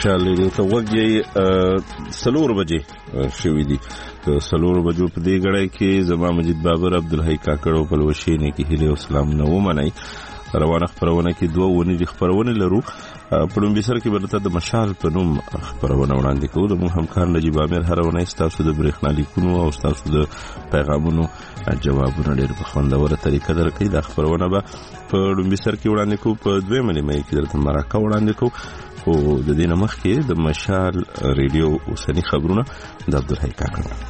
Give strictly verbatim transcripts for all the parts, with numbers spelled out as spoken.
مشال ریډیو ته وګورئ سلور بجې شوې دي سلور بجو په دې غړې کې زما مجید بابر عبدالحی کاکړ او پلوشینه کې هیله او سلام نو ومنای روانه خبرونه کې دوه ونې د خبرونه لرو په لومبي سر کې برته د مشال په نوم خبرونه وړاندې کوو د مو همکار نجیب امیر هرونه تاسو د برېښنا لیکونو او تاسو د پیغامونو جوابونه ډېر په خوندوره طریقه درکې د خبرونه به په لومبي سر کې وړاندې کوو په دوه ملي کې درته مرکه وړاندې کوو او د دې نه مخکې د مشال ریډیو اوسنی خبرونه د عبدالحی کاکړ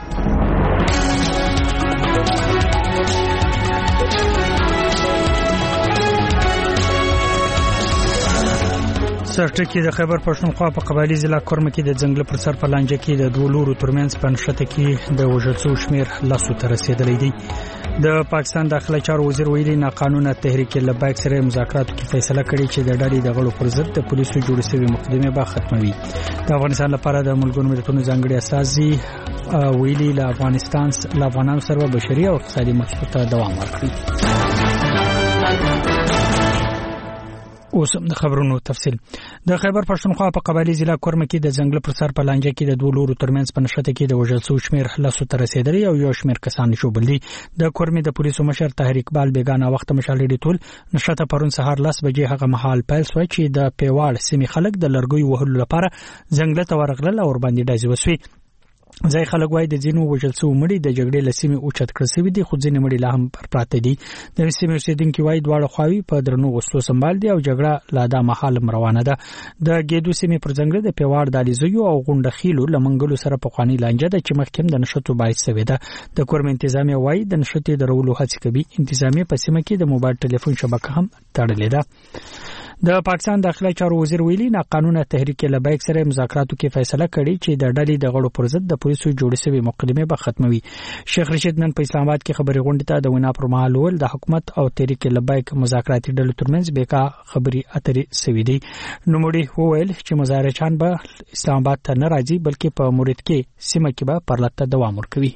سرټکی د خیبر پښتونخوا په قبایلی ضلع کورم کې د ځنګل پر سر په لانجه کې د دوه لورو ترمنځ په نښته کې د وژل شمیر لاسو ته رسیدلی دی. د پاکستان داخله چارو وزیر ویلي ناقانونه تحریک لبیک سره مذاکراتو کې فیصله کړې چې د ډلې د غړو پر ضد د پولیسو جوړ شوی مقدمه به ختموي. د افغانستان لپاره د ملګرو ملتونو ځانګړي استازي ویلي له افغانستان له افغانانو سره بشري او اقتصادي مرستو ته دوام ورکړي. اوس د خبرونو تفصیل. د خیبر پښتونخوا په قبایلی ضلع کورم کې د ځنګل پر سر په لانجه کې د دوه لورو ترمنځ په نښته کې د وژل شوی شمیر لاسو ته رسیدلی او یو شمیر کسان شوبل دي. د کورم د پولیسو مشر طاهر اقبال بیگانه وخت مشالې ټول نښته پرون سهار لس بجې هغه مهال پیل شو چې د پیواړ سیمې خلک د لرګوي وهلو لپاره ځنګل ته ورغلل او ور باندې ډایز وسوي. ځای خلک وای د ځینو وژل شوی مړي د جګړې لسیمې اوچت کړل شوی دي خو ځینې مړي لا هم پر پراته دي. د سیمې اوسیدونکو وای دواړه خواوی په درنو غوښتلو سمبال دي او جګړه لا د محل روانه ده. د ګېدو سیمې پر ځنګل د پیواړ د الیزیو او غونډه خېلو لمنګلو سره په خواني لانجه ده چې مخکې د نشټو باعث شوی ده. د کورم انتظامی وای د نشټې درولو هڅه کوي. انتظامی په سیمه کې د موبایل ټلیفون شبکه هم تړلې ده. د پاکستان داخله چارو وزیر ویلي ناقانونه تحریک لبیک سره مذاکراتو کې فیصله کړې چې د ډلې د غړو پر ضد د پولیسو جوړ شوی مقدمه به ختموي. شیخ رشید نن په اسلام آباد کې خبري غونډه ته د وینا پر مهال ول د حکومت او تحریک لبیک مذاکراتي ډلو ترمنځ بیکا خبري اترې سوي دي. نوموړي وویل چې مظاهرچان به اسلام آباد ته نه راځي بلکې په مورید کې سیمه کې به پرلته دوام ورکوي.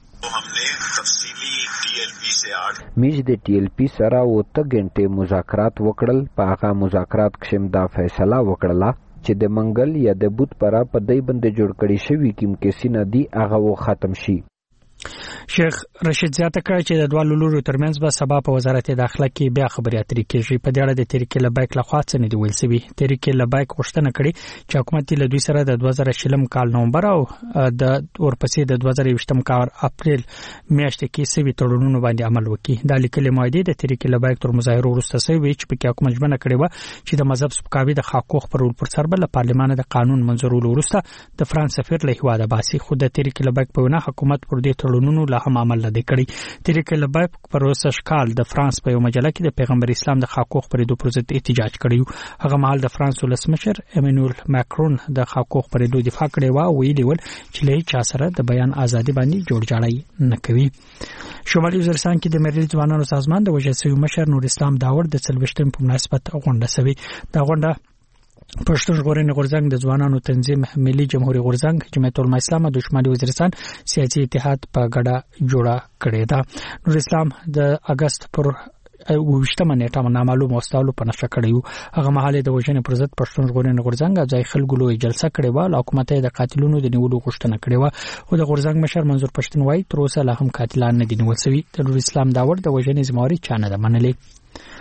میج د ټي ایل پی سره وته غنټه مذاکرات وکړل. په هغه مذاکرات کې دا فیصله وکړه چې د منګل یا د بوت پرا په دای بند جوړ کړي شوی کوم کې سینه دی هغه و ختم شي. شیخ رشید زیاته کړ چې د دوه لورو ترمنځ به سبا په وزارت داخله کې بیا خبري اترې کېږي. په دې اړه د تحریک لبیک لخوا څه نه دی ویل شوی. تحریک لبیک غوښتنه کړې چې حکومت له دوی سره د دوه زره شلم کال نومبر او د ورپسې د دوه زره یوشتم کال اپریل میاشتې کې سوي تړونونو باندې عمل وکړي. د لیکلي معاهدې د تحریک لبیک تر مظاهرو وروسته سوي چې په کې حکومت ژمنه کړې و چې د مذهب سپکاوي د حقوق پر پر سر بل پارلمان د قانون منځورولو وروسته د فرانس سفیر له هواده باسي. خو د تحریک لبیک په وینا حکومت پر دې تړونونو لا هم عمل نه کړی. تحریک لبیک پر وسه شکال د فرانس په یو مجله کې د پیغمبر اسلام د حقوق پر دوه پروژې احتجاج کړی. هغه مهال د فرانس ولسمشر ایمانوئل ماکرون د حقوق پر دوه دفاع کړی و ویلي ول چې له چا سره د بیان ازادي باندې جوړ جاړی نه کوي. شمالي وزیرستان کې د ملي ځوانانو سازمان د وجه سوي مشر نور اسلام داور د څلويشتم په مناسبت غونډه سوي. دا غونډه پښتون ژغورنې غورځنګ د ځوانانو تنظیم ملي جمهوریت غورځنګ جمعیت العلماء اسلام د شمالي وزیرستان سیاسي اتحاد په ګډه جوړه کړې ده. نور اسلام د اگست پر وشتمه نیټه نامعلوم واستولو په نشه کړیو. هغه مهال د وژنې پر ضد پښتون ژغورنې غورځنګ ځای خلکو لوی جلسه کړې و. حکومت د قاتلونو د نیولو غوښتنه کړې و او د غورځنګ مشر منظور پښتون وای تر اوسه لا هم قاتلان نه دي نیول شوي. د نور اسلام داور د وژنې ذمہواری چا نه ده منلې.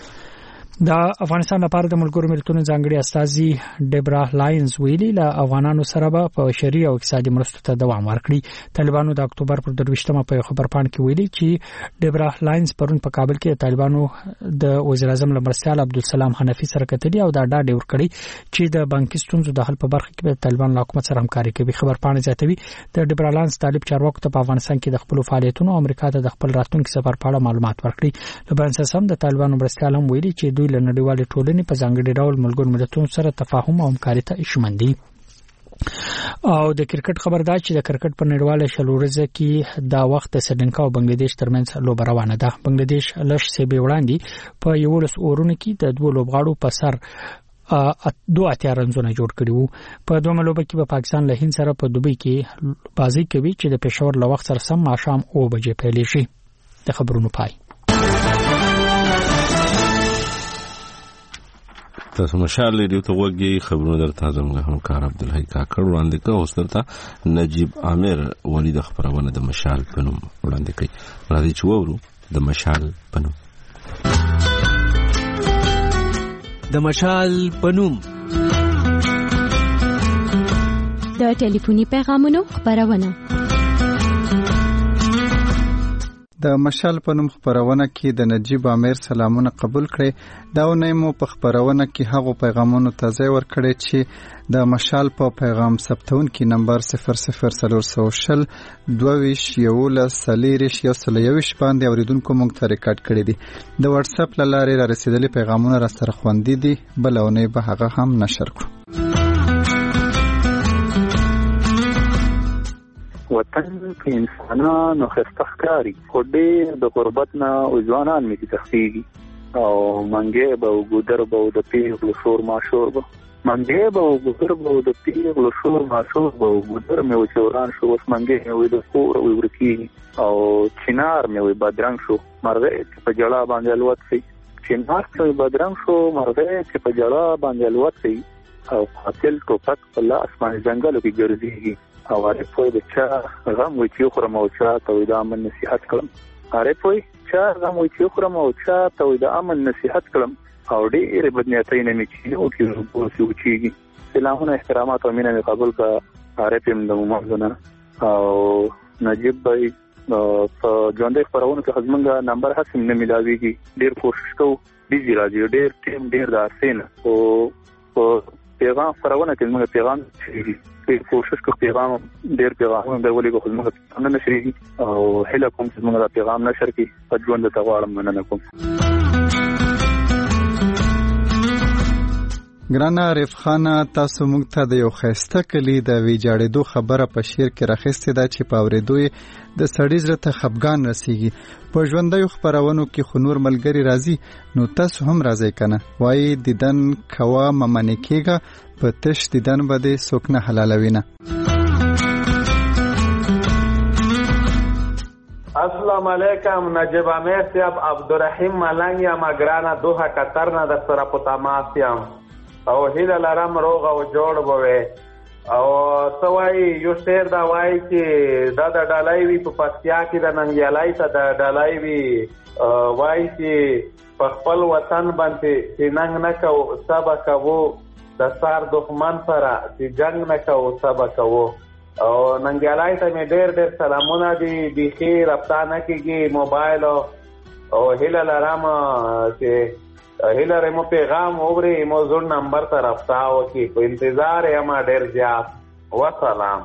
د افغانستان لپاره د ملګرو ملتونو ځانګړي استازي ډیبرا لاینز ویلي له افغانانو سره به په بشري او اقتصادي مرستو ته دوام ورکړي. طالبانو د اکتوبر پر درويشتمه په خبرپاڼه کې ویلي چې ډیبرا لاینز پرون په کابل کې د طالبانو د وزیر اعظم لمرسیال عبدالسلام حنفي سره کتلي او دا ډاډ ورکړي چې د بانکي ستونزو د حل په برخه کې د طالبان حکومت سره همکاري کوي. خبرپاڼه زیاتوي د ډیبرا لاینز طالب چارواکو ته په افغانستان کې د خپل فعالیتونو امریکا ته د خپل راتلونکي سفر په اړه معلومات ورکړي. لبنان سم د طالبانو مرستيال هم ویلي چې دوی له نړیوال ټولنې په ځانګړي ډول ملګرو ملتونو سره تفاهم او همکاري ته ژمن دي. او د کرکټ خبر دا چې د کرکټ په نړیواله شلورزه کې دا وخت د سریلانکا او بنگلاديش ترمنځ لوبه روانه ده. بنگلاديش لږ سیبه وړاندې په یولس اورونو کې د دوه لوبغاړو په سر ا دوه اتیا رنزونه جوړ کړي وو. په دوه لوبه کې په پاکستان له هند سره په دوبۍ کې بازي کوي چې د پېښور له وخت سره سم ماښام او بجې پیل شي. د خبرونو پای تاسو مشال لري ته وګي خبرونه درته زموږ همکار عبدالحی کاکړ وړاندې کوي، اوس درته نجیب عامر ولي د خبرونه د مشال په نوم وړاندې کوي. راځي چې وورو د مشال په نوم. د مشال په نوم د ټلیفوني پیغامونو خبرونه. د مشال په نوم خبرونه کې د نجیب عامر سلامونه قبول کړي. دا ونه مو په خبرونه کې هغه پیغامونو ته ځای ورکړي چې د مشال په پیغام ثبتون کې نمبر صفر صفر صفر صفر دوه یولس سلیریش یو سلیویش باندې اوریدونکو مونږ ته ریکارډ کړي دي. د واتس اپ له لارې را رسیدلي پیغامونه را سره خوندي دي، بل ونه به هغه هم نشر کړو. وطن کې انسانانو خستخکاری خو ډېر د غربت نه ځوانان مې تخفیږي او منګې به وګدر به د پیغلو شور ماشور به منګې به وګدر به د پیغلو شور ماشور به وګدر مې وچوران شو اوس منګې مې د خور وي ورکی او چنار مې وي بدرنګ شو مرغې چې په جلا باندې الوت سي چنار چې بدرنګ شو مرغې چې په جلا باندې الوت سي او قاتل ټوپک په لاس باندې ځنګلو کې ګرځيږي او هغه په دې چې غم وي چې خو مو چا ته د امن نصيحت کړم هغه په چې غم وي چې خو مو چا ته د امن نصيحت کړم او ډېر بدنیتای نه میچینو کې ورسې وچیږي. سلامونه احترامات او مینه قبول کا هغه په د موضوعنا او نجیب بھائی په ژوندې خبرونه کې خدمتګا نمبر هڅه نه ملاويږي، ډېر کوشش کوو بيزي راځي ډېر ټیم ډېر داسین او پیغام خبرونه کې موږ پیغام شریږي په کوشش کوو پیغام ډېر پیغام درولې کو خدمت نه نشریږي او هله کوم چې موږ پیغام نشر کی په ژوند ته غواړم مننه کوم. ګرانه عارف خان، تاسو موږ ته د یو خسته کلی د ویجاړېدو خبره په شعر کې راخستې ده چې په اورېدو د سړي زړه ته خفګان رسیږي. په ژوندیو خبرونو کې خو نور ملګري راځي، نو تاسو هم راځئ کنه. وایي دیدن کوا ممنې کېږه، په تش دیدن به دې څوک نه حلالوي نه. السلام علیکم، نجیب عامر صاحب، عبدالرحیم ملنګ یم، ګرانه دوحه قطر نه در سره په تماس یم او هیله لرم روغ او جوړ بوي. او څه وایي یو شعر دا وایي چې دا د ډالۍ وي په پکتیا کې د ننګیالۍ ته د ډالۍ وي، وایي چې په خپل وطن باندې چې ننګ نه کوو سبا کوو، د سار دښمن سره چې جنګ نه کوو سبا کوو. او ننګیالۍ ته مې ډېر ډېر سلامونه دي، بیخي رابطه نه کېږي موبایل او هیله لرم چې هیله رمو پیغام اوري موضوع نمبر ته رابطه وکړي. په انتظار یم ډېر زیات. وسلام.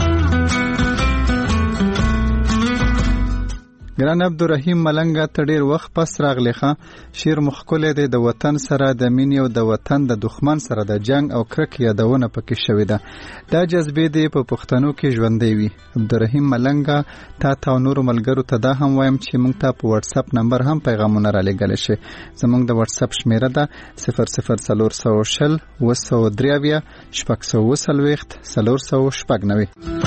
ګران عبدالرحیم ملنګ ته ډېر وخت پس راغلی ښه. شعر مخکله دی د وطن سره د مینې او د وطن د دښمن سره د جنگ او کرک یادونه پکې شوې ده. دا جذبې دی په پښتنو کې ژوندۍ وي. عبدالرحیم ملنګ تا ته نور ملګرو ته دا هم وایم چې موږ ته په واتس اپ نمبر هم پیغامونه را لېږلی شي. زموږ د واتس اپ شمیره ده صفر صفر څلور سوه شل اوه سوه درې اویا شپږ سوه اوه څلوېښت څلور سوه شپږ نوي.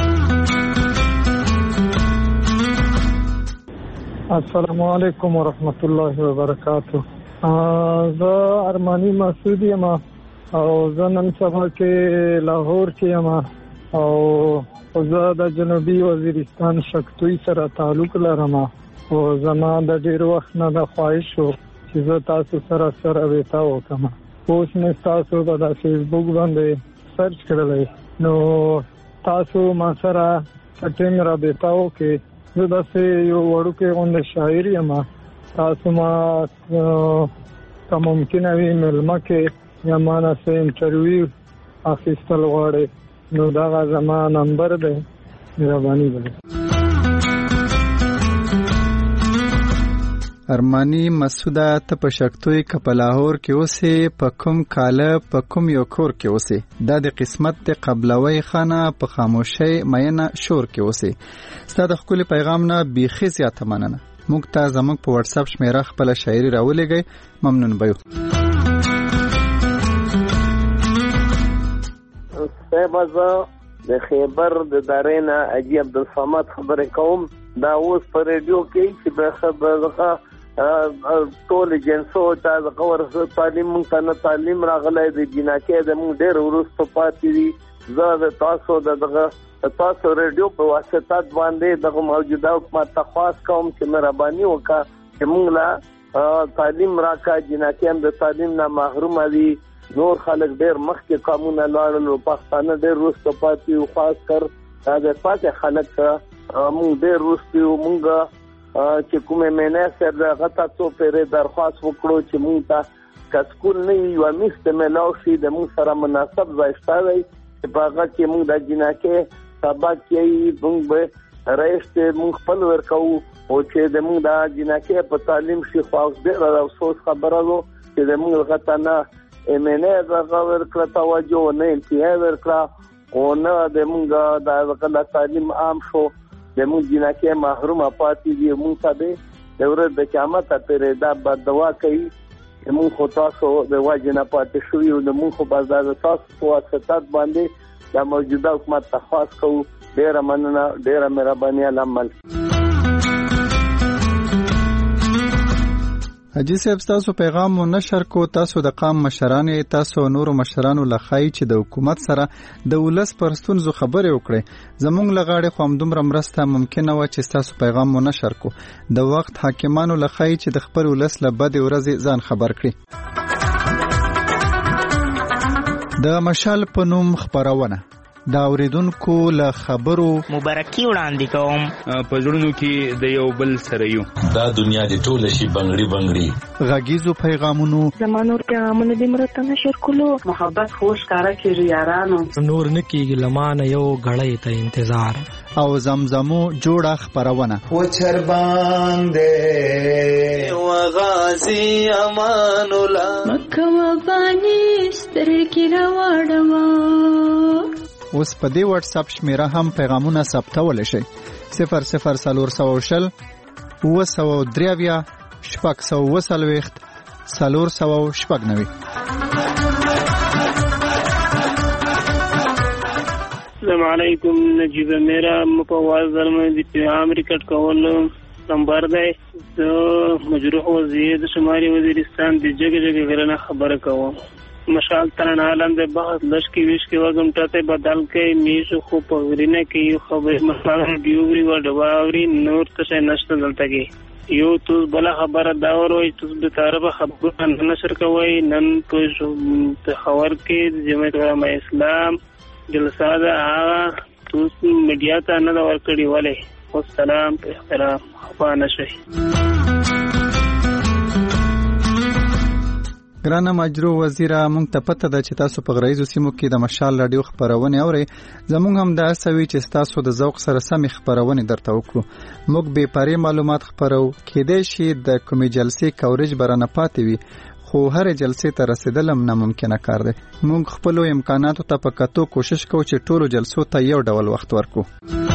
السلام علیکم ورحمت الله وبرکاتہ. زه ارمانی مسعود یم او زه نن سبا کې لاهور کې یم او زه د جنوبي وزیرستان شکتوی سره تعلق لرم او زما د ډیر وخت نه د خواهش شو چې زه تاسو سره سره ویتا وکم. اوس مې تاسو په د فیسبوک باندې سرچ کړلی نو تاسو ما سره ټینګ را ویتا وکي. زه داسې یو وړوکی غونډه شاعر یم، تاسو ما که ممکنه وي مېلمه کې یا ما نه څه انټرویو اخیستل غواړئ نو دغه زما نمبر دی، مهرباني وکړئ. ارمانی مسعوده ته په شکتوی که په لاهور کې اوسې، په کوم کاله په کوم یو کور کې اوسې، دا د قسمت د قبلوی خانه په خاموشۍ مینه شور کې اوسې. ستا د ښکلي پیغام نه بیخي زیاته مننه. موږ ته زموږ په واتس اپ شمیره خپله شاعري راولېږئ، ممنون به یو. صاحب زه د خیبر د دارې نه حاجي عبدالصمد خبرې کوم. دا اوس په ریډیو کې چې به خبره ټول جنسو ته د قور تعلیم مونږ ته نه تعلیم راغلی د جنکې د مونږ ډېر وروسته پاتې دي. زه د تاسو دغه تاسو ریډیو په واسطه باندې دغه موجوده حکومت ته خواست کوم چې مهرباني وکړه چې موږ لا تعلیم راکړه. جنکې هم د تعلیم نه محروم دي. نور خلک ډېر مخکې قانونه لاړل او پښتانه ډېر وروسته پاتې او خاص کر د پاتې خلک موږ ډېر وروسته یو. موږ چې کومې مینې سره دغه ته څو پیرې درخواست وکړو چې موږ ته که سکول نه وي یوه میز ته میلاو شي د موږ سره مناسب ځای شته دی چې په هغه کې موږ د جنکې سبق کوي. موږ به رئیس ته موږ خپل ورکوو او چې د موږ د جنکې په تعلیم شي. خو ډېره د افسوس خبره ده چې د موږ هغه ته نه مینې دغه ورکړه توجه نه انتها ورکړه او نه د موږ د تعلیم عام شو. د موږ جنکې محرومه پاتې دي. موږ ته به د ورځ د قیامت پرې دا بد دعا کوي چې موږ خو تاسو د وجې نه پاتې شوي او د موږ خو بس دا د تاسو په واسطه باندې د موجوده حکومت ته خواست کوو. ډېره مننه، ډېره مهرباني العمل. حاجی صاحب تاسو پیغام مو نشر کو. تاسو د قام مشرانې تاسو نورو مشرانو لخای چې د حکومت سره د ولس پر ستونزو خبرې وکړي. زمونږ لغاړې خو همدومره مرسته ممکنه و چې تاسو پیغام مو نشر کو. د وخت حاکمانو لخای چې د خپل ولس له بدې ورځې ځان خبر کړي. د مشال په نوم خبرونه دا اوریدونکو له خبرو مبارکي وړاندې کوم. په زړونو کې د یو بل سره یو. دا دنیا د ټوله شي بنگړي بنگړي. غږیزو پیغامونو زمانور پیغامونه د مرته نشر کولو. محبت خوش کارا کیږي یارانو. نور نکیږي لمانه یو غړې ته انتظار. او زمزمو جوړه خبرونه. و چر باندې و غازی امان الله مکه وبانی سترګې راوړم. اوس په دې واتس اپ شمیره هم پیغامونه ثبتول شي. صفر صفر سلور سو شل و سو دریویا شپږ سو وسلويخت سلور سو شپږ نوي. السلام علیکم. نجیب میرا مپواز درمه دی پیغام ریکارډ کول نمبر دی. زه مجروح وزیر د شمالي وزیرستان د جګ جګ غرنه خبره کوم. مشال ترن عالم د بحث لش کی ویش کی وګم ټاته بدل کې میشو خو پغرینه کې یو خبر مشال ډیوری و ډباوري نور څه نشته دلته کې یو تو بل خبره دا وروي تو د طرفه خبره نشر کوي. نن په خبر کې جمعیت علماء اسلام جلسه دا تو میډیا ته نه ورکړي والے. والسلام په احترام خفا نشي. ګرانه مجرو وزیره مونږ ته پته ده چې تاسو په غرایزو سیمو کې د مشال رادیو خبرونه اورئ. زمونږ هم دا سوي چې تاسو د ذوق سره سم خبرونه درته وکړو. موږ به پاره معلومات خبرو کېدای شي د کومې جلسې کوریج برانه پاتې وي خو هر جلسې ته رسیدل هم ناممکنه کار دی. موږ خپل امکاناتو ته په کتو کوشش کوو چې ټولو جلسو ته یو ډول وخت ورکو.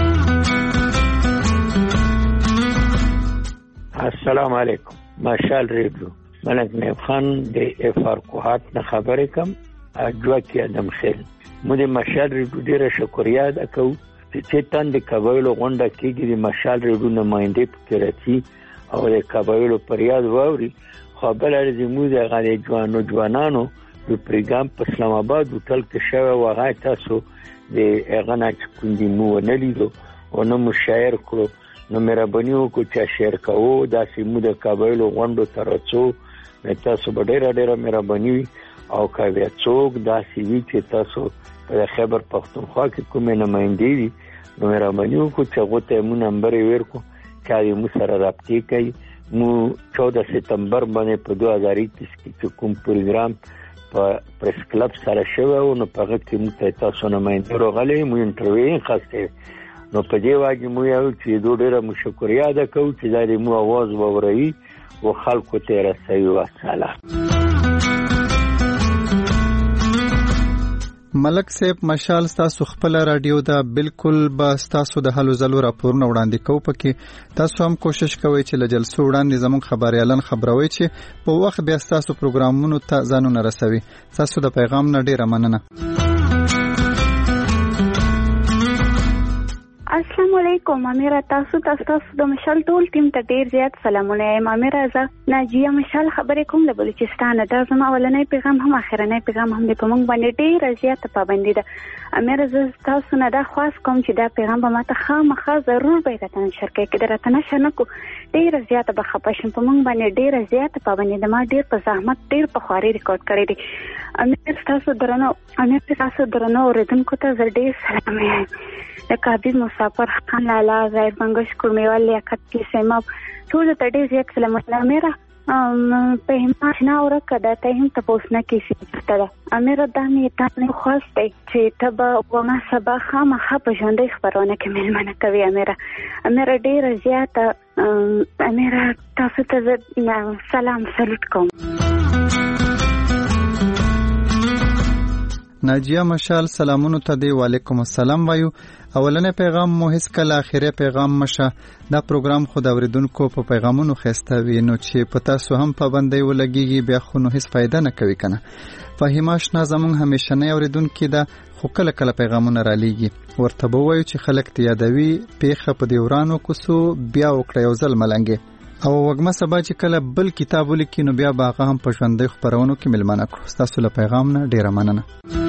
السلام علیکم. مشال ریډیو ملک نیب خان د افار کوهات نه خبرې کوم. اجواکی ادم خیل مو د مشال ریډیو ډیره شکریا ادا کوو چې تان د قبایلو غونډه کېږي. د مشال ریډیو نماینده پکې راځي او د قبایلو پریاد واوري. خو بل د مو د غالي ځوانو ځوانانو د پروګرام په اسلام آباد هوټل کې شوه وغه تاسو د اغنا چکوندي مو نه لیدو او نو مشاعر کړو. نو مهرباني وکړئ چې شیر کوو دا سیمو د قبایلو غونډو ترڅو تاسو به ډېره ډېره مهرباني وي او که بیا څوک داسې وي چې تاسو په خیبر پښتونخوا کې کومې نمایندې وي نو مهرباني وکړو چې هغو ته مو نمبر یې ورکړو چې هغې مو سره رابطې کوي. مو چوده ستمبر باندې په دوه هزار اکیس کې چې کوم پروګرام په پریس کلب سره شوی و نو په هغه کې موږ ته تاسو نمایندې راغلی مو انټرویو یې اخیستی. نو په دې واجب مو یو چې دوه ډېره مو شکریا ادا کوو چې دا د مو اواز واوروي او خلکو ته رسوي. والسلام. ملک صاحب مشال تاسو خپل رادیو دا بالکل با تاسو د حلو زلو راپورونه وړاندې کوو. پکې تاسو هم کوشش کوئ چې له جلسو وړاندې زموږ خبريالان خبروي چې په وخت بیا تاسو پروګرامونو ته ځانونه رسوي. تاسو د پیغام نه ډیره مننه. السلام علیکم امیره تاسو تاسو د مشال ټول ټیم ته ډیر زیات سلامونه یم. امیره زه ناجیه مشال خبرې کوم د بلوچستان. دا زما اولنۍ پیغام هم اخرنۍ پیغام هم د پمنګ باندې ډیر زیات پابندي ده. امیره زه تاسو نه دا خواست کوم چې دا پیغام به ماته خامخا ضرور به راته نشر کړئ. که درته نشر نه کو ډیر زیات به خپه شم. پمنګ باندې ډیر زیات پابندي ده. ما ډیر په زحمت ډیر په خواري ریکارډ کړی دی. امیره تاسو درنو امیره تاسو درنو اوریدونکو ته زه ډیر سلام یم. لکه حبیب مسافر خان لالا زایر بنگش کورمیوال لیاقت کی سیماب ټول ته ډیر زیات سلامونه. امیره په همت نه ورکه دا ته هم تاسو نه کیسه ته امیره دا می ته نه خواست دی چې ته به ومه سبا خامخا په ژوندۍ خبرونه کې ملمنه کوي. امیره امیره ډیر زیات امیره تاسو ته سلام سلوټ کوم. ناجیه مشال سلامونو ته دی. وعلیکم السلام وایو. اولنې پیغام مو هیڅ کله اخیری پیغام مشه. دا پروګرام خو د اوریدونکو په پیغامونو خسته وي نو چې پتا سو هم پابندۍ ولګيږي بیا خو نو هیڅ فائدہ نه کوي کنه. فهیماش نه زمون همیشه نه اوریدونکو دا خو کله کله پیغامونه را لېږي ورته به وایو چې خلک ته یادوي پیخه په دیورانو کوسو بیا وکړه یو ځل ملنګي او وګما سبا چې کله بل کتاب ولیکي نو بیا باغه هم په ژوندۍ خبرونو کې ملمنه کړو. تاسو له پیغام نه ډیره مننه.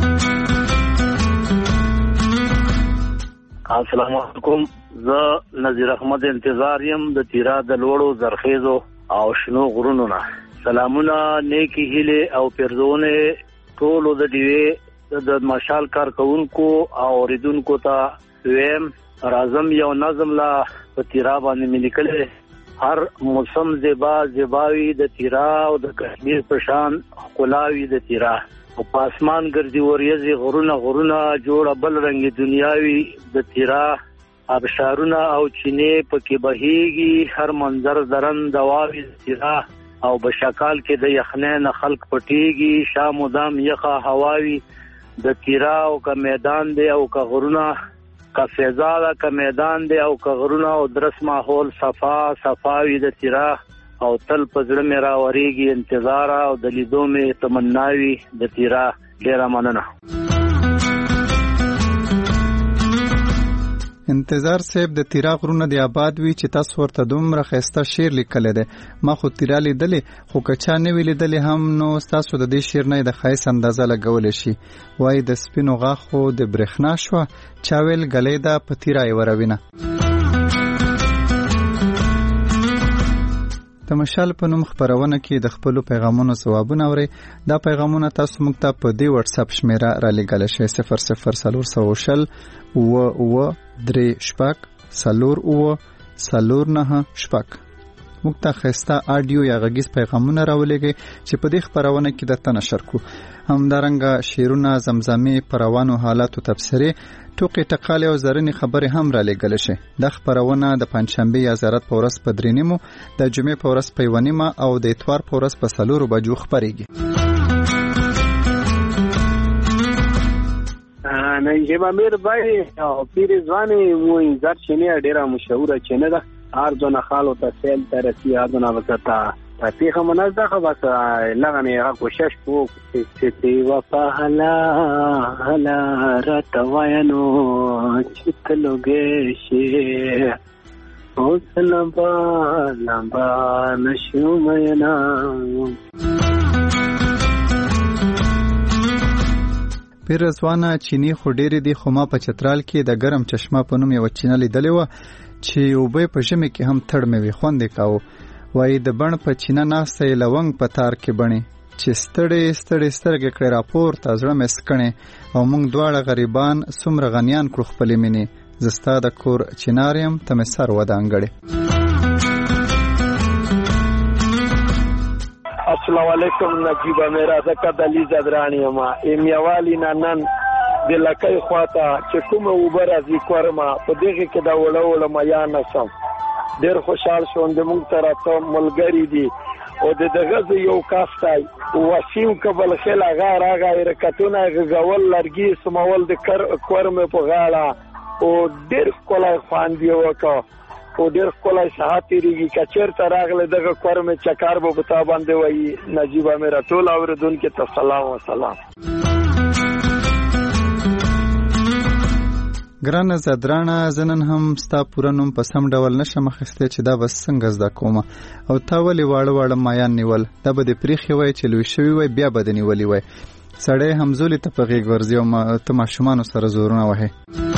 السلام علیکم. زه نذیر احمد انتظار یم د تیرا د لوړو زرخیزو او شنو غرونو نه. سلامونه نیکی هیله او پرزونه ټول د دیوی د مشال کارکونکو او اوریدونکو ته ویم راځم یو نظم لا په تیرا باندې ملیکل. هر موسم زیبا زیباوی د تیرا او د کشمیر په شان خلاوی د تیرا او پاسمان ګرځي وریځي غرونه غرونه جوړه بل رنگي دنیاوي د تیرا ابشارونه او چینه پکې بهيږي هر منظر درن دواوي تیرا او بشکال کې د یخنین خلق پټيږي شام ودام یخه هواوي د تیرا او کا میدان دی او کا غرونه کا فضا کا میدان دی او کا غرونه او درس ماحول صفا صفاوي د تیرا او تل پزړه مې راوريږي انتظار او د لیدو مې تمناوي د تیرا. ډیره مننه. انتظار صاحب د تیرا غرونه دی آباد وی چې تاسو ورته دومره خسته شعر لیکل دي. ما خو تیرا لیدلې خو کچا نه ویلیدلې هم نو تاسو د دې شعر نه د خایس اندازه لګول شي. وای د سپینو غاخو د برېښنا شو چاویل غلې دا په تیرا وروینه. د مشال په نوم خبرونه کې د خپل پیغامونو ځوابونه اوري. دا پیغامونه تاسو موږ ته په دی واتس اپ شمیره را لګل شي صفر صفر سلور سوشل و و درې شپک سلور او سلور نه شپک. موږ ته خسته آډیو یا غږیز پیغامونه راولېږي چې په دې خبرونه کې د تنشر کو. همدارنګه شیرونه زمزمې پروانو حالات او تبصره ټوکې ټقالې او زرنې خبرې هم را لېږل شي. د خبرونه د پنځشنبه یا زیارت په ورځ په درې نیمو د جمعې په ورځ په یو نیمه او د اتوار په ورځ په څلورو بجو خبرېږي. نجیب امیر بای او پیر ځواني مو انذار چینه ډیره مشهوره چینه ده. هر ځونه خالو ته سیل ترسي هر ځونه وکتا تاسو هم نه ځخه بس لغنه هغه کوشش کو چې تی وفالا هلا راتوینو چتلوګې شي او سلامبا لامبا نشومینا. پیر رضوانه چینی خو ډېرې دي خو ما په چترال کې د ګرم چشمه په نوم یو چینه لیدلې وه چې اوبه په ژمي کې هم تړ مې وي خوند یې کاوه. وایي د بڼ په چینه ناسته یې لونګ په تار کې بڼې چې ستړې ستړې سترګې کړې راپورته زړه مې سکڼې او موږ دواړه غریبان څومره غنیان کړو خپلې مینې زه ستا د کور چنار یم ته مې سر ودانګړې. السلام علیکم نجیب میرا زکه د علی زدرانی ما ایمیوالی نن د لکای خواته چې کومه وبر از کورما په دغه کې دا وړه وړه ما یا نسم ډیر خوشحال شوم د مونږ سره ته ملګری دي او د دغه یو کاستای وسیم قبل خلا غار هغه رکتونه غول لرګي سمول د کورمه په غاړه او ډیر کولای خوان دی وکړه او ډیر کولای ساعتېږي کچر تر راغله دغه کورمه چکار به بتا باندې وای نجیب میرا ټول اوردونکو ته سلام و سلام. ګرانه زدرانه زنن هم ستا پوره نوم په سم ډول نشم اخیستی چې دا بس څنګه زده کومه او تا ولې واړه واړه مایان نیول دا به دې پریښې وای چې لوی شوي وای بیا به دې نیولي وای سړی همزولي ته په غېږ ورځي او ته ماشومانو سره زورونه وهې.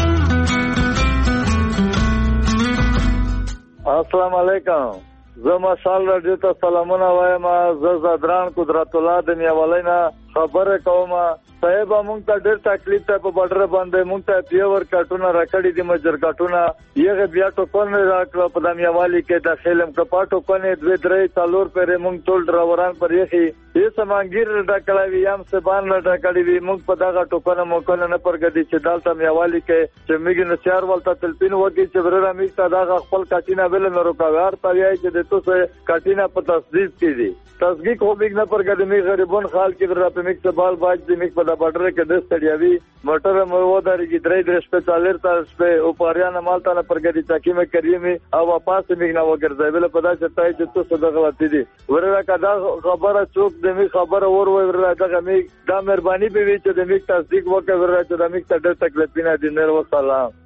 السلام علیکم. زه مشال راډیو ته سلامونه وایم. زه زدران قدرت الله د میولینا خبره کوم. صاحب مونږ ته ډېر تکلیف ته په بډر باندې مونږ ته پیور کټونه راکړي دي مجر کټونه یغه بیا ټوکن راکړه په د میوالي کې د خیلم کپا ټوکنه دوه درې څلور پرې مونږ ټول ډراوران پر یخي یې سمانګیر ډکړی یم سبان ډکړی وي مونږ په دغه ټوکنه موکل نه پرګدي چې دالته میوالي کې چې میګ نه چار ولته تلپین وږي چې ورره میګ ته دغه خپل کټینه بل نه روکاوار پریای چې د توسه کټینه په تصدیق کړي تصدیق خو میګ نه پرګدي می غریبون خال کې ور په میګ ته بال باج دې میګ په د بډر کې د ستړیاوي موټر مو ودارېږي درې درې شپې څلور تاسو او پاریانه مالته نه پرګدي چاکی مې کریمي او واپس میګ نه وګرځي بل په دا چې تای چې توسه دغه غلطي دي ورره کدا خبره چوک دې می خبره ور ور ورله دغه میګ دا مهرباني به وي چې د میګ تصدیق وکړي ورره چې د میګ ته ډېر تکلیف نه دي نر وسلام.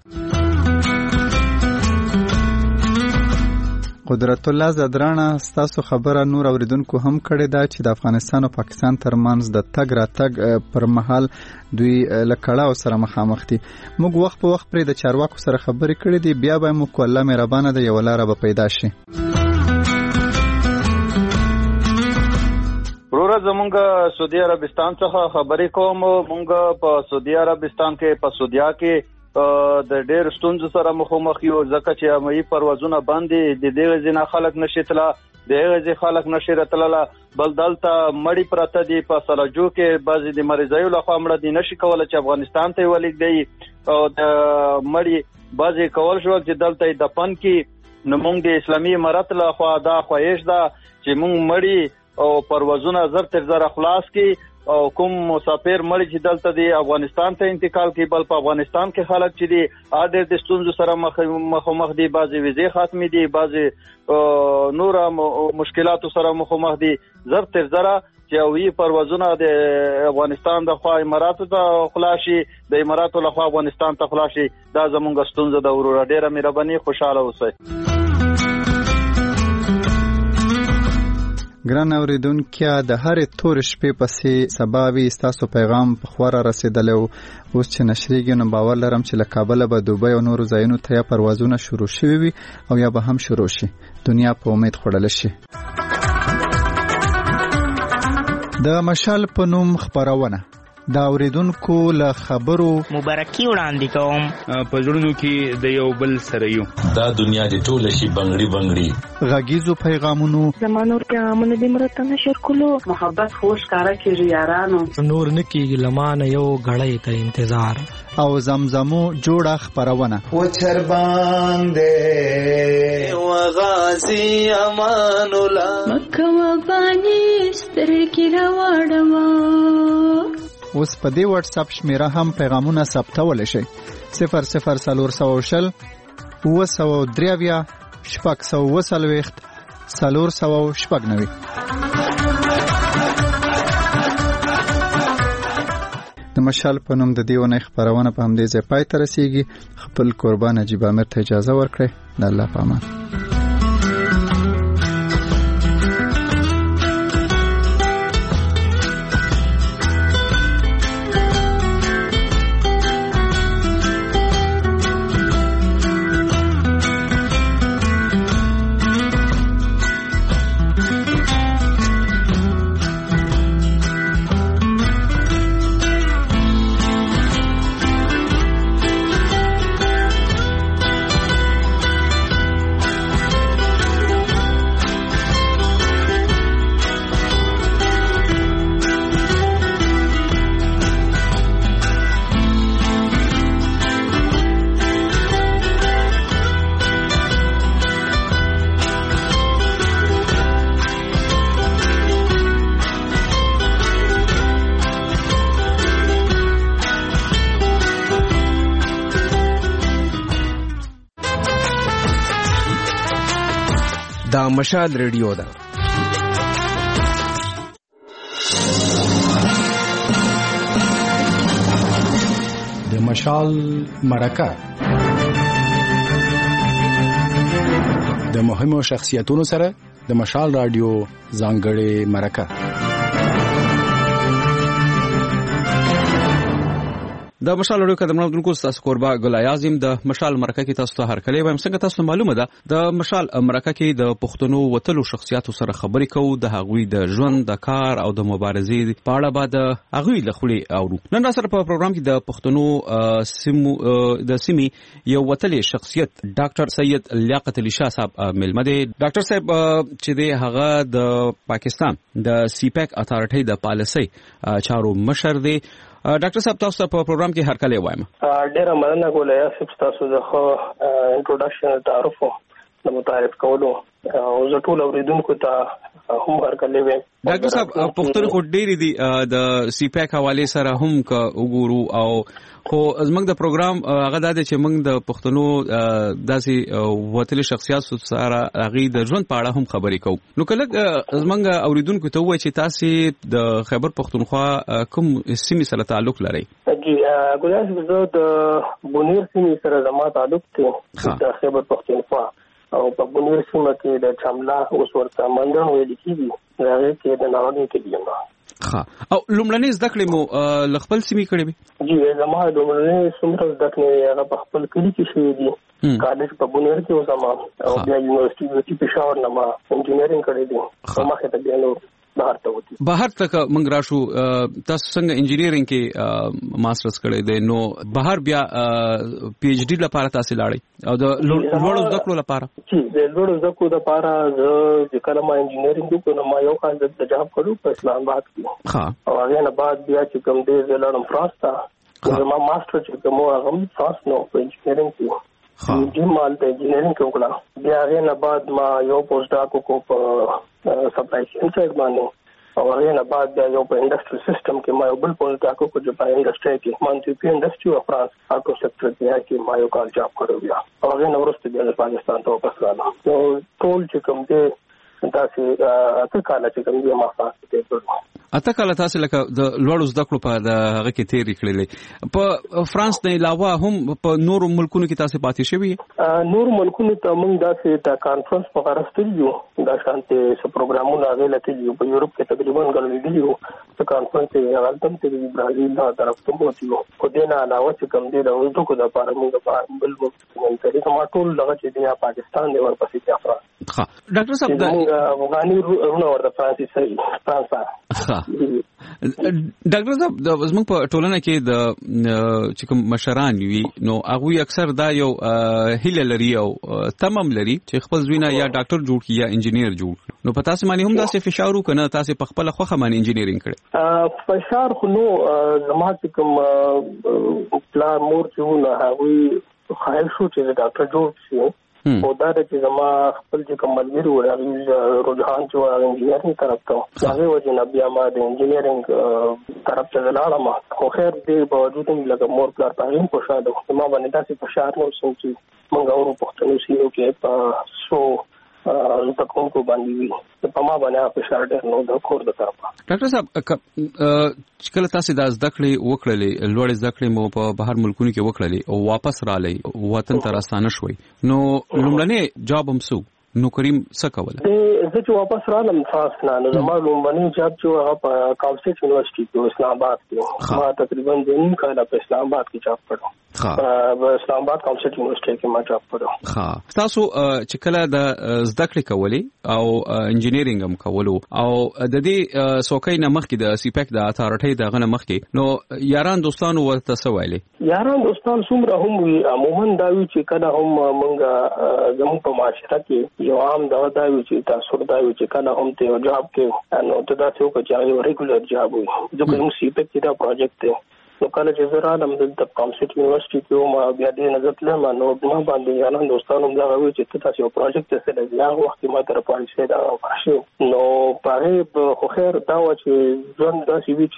قدرت الله زدرانه ستاسو خبره نور اوریدونکو هم کړې ده چې د افغانستان او پاکستان ترمنځ د تګ راتګ پر مهال دوی له کړاو سره مخامخ دي. موږ وخت په وخت پرې د چارواکو سره خبرې کړې دي بیا به موږ الله مهربانه ده یو لاره به پیدا شي. وروره زمونږ سعودي عربستان څخه خبرې کوم. مونږ په سعودي عربستان کې په سعودیا کې د ډېر ستونزو سره مخامخ یو ځکه چې امنیتي پروازونه باندې د دې ځینې خلک نشي تله د هغه خلک نشي راتلله بل دلته مړی پراته دي په سلاجو کې بعضې د مریضایو لخوا مړه دي نشي کولی چې افغانستان ته یې ولیږدي او د مړی بعضې کول شو چې دلته یې دفن کړي نو موږ د اسلامي امارت لخوا دا خواهش ده چې موږ مړی او پروازونه زر تر زره خلاص کړي او کوم مسافر مړ چې دلته دی افغانستان ته انتقال کوي بل په افغانستان کې خلک چې دي اډر د ستونزو سره مخامخ دي بعضې ویزې ختمې دي بعضې نور مشکلاتو سره مخامخ دي زر تر زره چې وی پروازونه د افغانستان د خوا اماراتو ته خلاصي د اماراتو له خوا افغانستان ته خلاصي دا زمونږ ستونزه د وروره ډیره مهرباني خوشاله اوسئ. ګران اوریدونکو د هرې تورې شپې پسې سبا وي ستاسو پیغام په خوا را رسېدلی و اوس چې نشریږي نو باور لرم چې له کابله به دوبۍ او نورو ځایونو ته یا پروازونه شروع شوي وي او یا به هم شروع شي دنیا په امید خوړلی شي. د مشال په نوم خپرونه دا اوریدونکو له خبرو مبارکي وړاندې کوم. په زړونو کې د یو بل سره یو دا دنیا د ټول شي بنگړي بنگړي غږیزو پیغامونو زمانور پیغامونه د مرته نشر کولو محبت خوش کارا کیږي یارانو نور نکیږي لمانه یو غړې ته انتظار او زمزمو جوړه خبرونه و چر باندې و غازی امان الله مکه و باندې سترګې راوړم. اوس په دې واتس اپ شمیره هم پیغامونه ثبتولی شئ صفر صفر څلور سوه شل اوه سوه درې اویا شپږ سوه اوه څلوېښت څلور سوه شپږ نوي. د مشال په نوم د دې اونۍ خپرونه په همدې ځای پای ته رسیږي. خپل قربان نجیب امیر ته اجازه ورکړئ. د الله په امان. دا مشال ریډیو ده. د مشال مرکه د مهمو شخصیتونو سره د مشال رادیو ځانګړې مرکه. د مشال رادیو قدرمنو دونکو تاسو کوربه ګل اعظم د مشال مرکه کې تاسو ته هر کله وایم څنګه تاسو معلومه ده د مشال مرکه کې د پښتنو وتلو شخصیتو سره خبرې کوو د هغوی د ژوند د کار او د مبارزې په اړه بعد هغوی له خولي اورو. نن را سره په پروګرام کې د پښتنو سیمو د سیمي یو وتلې شخصیت ډاکټر سید لیاقت علي شاه صاحب ملمه دي. ډاکټر صاحب چې دی هغه د پاکستان د سی پیک اتارټي د پالیسي چارو مشر دی. ډاکټر صاحب تاسو په پروګرام کې هر کله وایم. ډیره مننه کوله یا تاسو د خو انټروډکشن تعارف د متعارف کولو او زه ټول اوریدونکو ته هم هر کله وایم. ډاکټر صاحب پښتون خو ډیری دي د سی پیک حواله سره هم کا وګورو او خو زمنګ د پروګرام هغه د چې موږ د پښتنو داسې وتلې شخصیت سره هغه د ژوند په اړه هم خبرې کوو. نو کله زمنګ اوریدونکو ته وایي چې تاسو د خیبر پښتونخوا کوم سیمې سره تعلق لرئ؟ جی ګولای زه د بونیر سیمې سره زما تعلق دی د خیبر پښتونخوا او په بونیر سیمه کې د چملا اوس ورته منډن ویل کیږي هغه کې د ناوړه کې دی. ها او لومړنۍ زده کړې مو لخپل سیمې کړې وي؟ جی زما لومړنۍ څومره زده کړې هغه په خپل کلی کې شوې دي. کالج په بونیر کې وسما او بیا یونیورسيټي په پېښور نه ما انجینرینګ کړې دي. په مخه ته بیا نو بهر ته وتی. بهر تک موږ راشو تاسو څنګه انجینرینګ کې ماسترز کړی دی نو بهر بیا پی ایچ ډی لپاره تاسو لاړی او د لوړو زده کړو لپاره؟ جی د لوړو زده کړو لپاره زه چې کله ما انجینرینګ وکړم ما یو کال د جاب کړو په اسلام آباد کې. ها او هغه نه بعد بیا چې کوم دی زه لاړم فرانس ته. ما ماستر چې کوم هغه فرانس نو په انجینرینګ کې جی مال د انجینرینګ کې وکړه. بیا هغه نه بعد ما یو پوسټ ډاک کو په سپلای چین سایډ باندې او هغه نه بعد بیا یو په انډستریل سیستم کې ما یو بل پوسټ ډاک کو چې په انډستری کې مانټي پی انډستری او فرانس اټو سېکټر کې کې ما یو کال جاب کړو. بیا هغه نو ورسته بیا پاکستان ته واپس راغلم. نو ټول چې کوم دی تاسو اته کال چې کوم دی ما فاصله کړو. اته کال تاسو لکه د لوړو زده کړو په هغه کې تیری کړلې. په فرانس نه علاوه هم په نورو ملکونو کې تاسو پاتې شوی؟ نور ملکونو ته موږ داسې د کانفرنس په غرستل یو دا شانته څه پروګرامونه غوښتل کېږي. په یورپ کې تقریبا غوښتل یو څه کانفرنس یې غلطم ته برازیل دا طرف ته وتی وو. خو دې نه علاوه چې کوم دی د وځو کو د لپاره موږ په بل ملک کې ما ټول لږ چې دی پاکستان دی ورپسې د افغان. ها ډاکټر صاحب د افغاني رونه ورته فرانسیسي فرانسا. ها ډاکټر صاحب د زموږ په ټولنه کې د چې کوم مشران وي نو هغه اکثر دا یو هیله لري او تمام لري چې خپل ځوینه یا ډاکټر جوړ کړي یا انجینیر جوړ کړي. نو په تاسو باندې هم داسې فشار وکنه تاسو په خپل خوخه باندې انجینیرینګ کړي؟ فشار خو نو زما چې کوم پلان مور چې نه هغه خایل شو چې ډاکټر جوړ شي. او دا چې زما خپل چې کوم ملګری و هغه رجحان چې و انجینرینګ طرف ته هغه وجه نه بیا ما د انجینرینګ طرف ته لاړم. خو خیر دې باوجود هم لکه مور پلار په هغه خوشاله و. ما باندې داسې فشار نو شو چې موږ اورو پښتنو سیمو کې په سو د کومو باندې وي په ما باندې فشار ډېر نو د کور د طرفه. ډاکټر صاحب چې کله تاسو د زده کړې وکړلې لوړ زده کړې مو په بهر ملکونو کې وکړلې او واپس رالې وطن ته راستانه شوي نو لومړنی جاب هم سو نوکریم څه کوله؟ زه چې واپس رالم فرانس نه نو زما لومړنی جاب چې هغه په کاوسټ یونیورسيټي کې اسلام آباد کې ما تقریبا دین کال په اسلام آباد کې جاب کړو. په اسلام آباد کاوسټ یونیورسيټي کې ما جاب کړو. ها تاسو چې کله د زده کړې کولې او انجینرینګ هم کولو او د دې سوکې نه مخکې د سی پیک د اتارټي دغه نه مخکې نو یاران دوستانو ورته سوالې؟ یاران دوستان څومره هم وي عموما دا وی چې کله هم مونږ زموږ په معاشره کې یو عام دا دا وی چې تاسو دا وی چې کله هم ته جاب کې نو ته دا څه وکړي چې ریګولر جاب وي. ځکه موږ سی پیک کې دا پروجیکټ دی نو کله چې زه رالم د کاوسټ یونیورسيټي کې ما بیا دې نظر تلم نو ما باندې یاران دوستانو دا وی چې تاسو یو پروجیکټ څه دی هغه وخت ما تر پولیسه دا واشه نو په خو خیر دا و چې ژوند داسې وی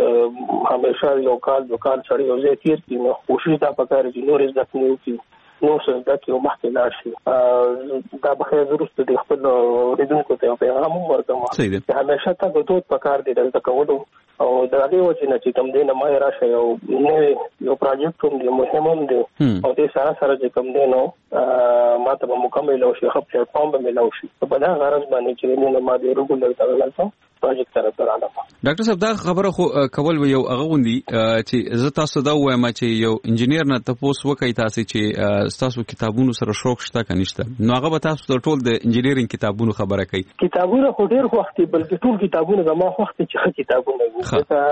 چې همیشه یو کال یو کال سره یو ځای تیر کی نو کوشش دا پکاره چې نور زده کړو نو څه دا کې مخکې لاړ شي. دا به خیر ضرورت دی خپل ریډونکو ته پیغام ورکوم چې همیشه تا دوت پکار دی د کولو او دا دې وجه نه چې کوم دی نه ما راشه یو نو یو پروجیکټ کوم دی مهم هم دی او دې سره سره چې کوم دی نو ماته به مکمل او شي خپل پام به ملاو شي په دا غرض باندې چې نه ما دې رګولر تغلل پروجیکټ طرف ته راغلم. ډاکټر صاحب دا خبره خو کول یو هغه غوندي چې زه تاسو دا وایم چې یو انجنیر نه تاسو وکړئ تاسو چې تاسو کتابونو سره شوق شته کنيشته نو هغه به تاسو ټول د انجنیرینګ کتابونو خبره کوي. کتابونه خو ډیر وخت بلکې ټول کتابونه زما وخت چې کتابونه وي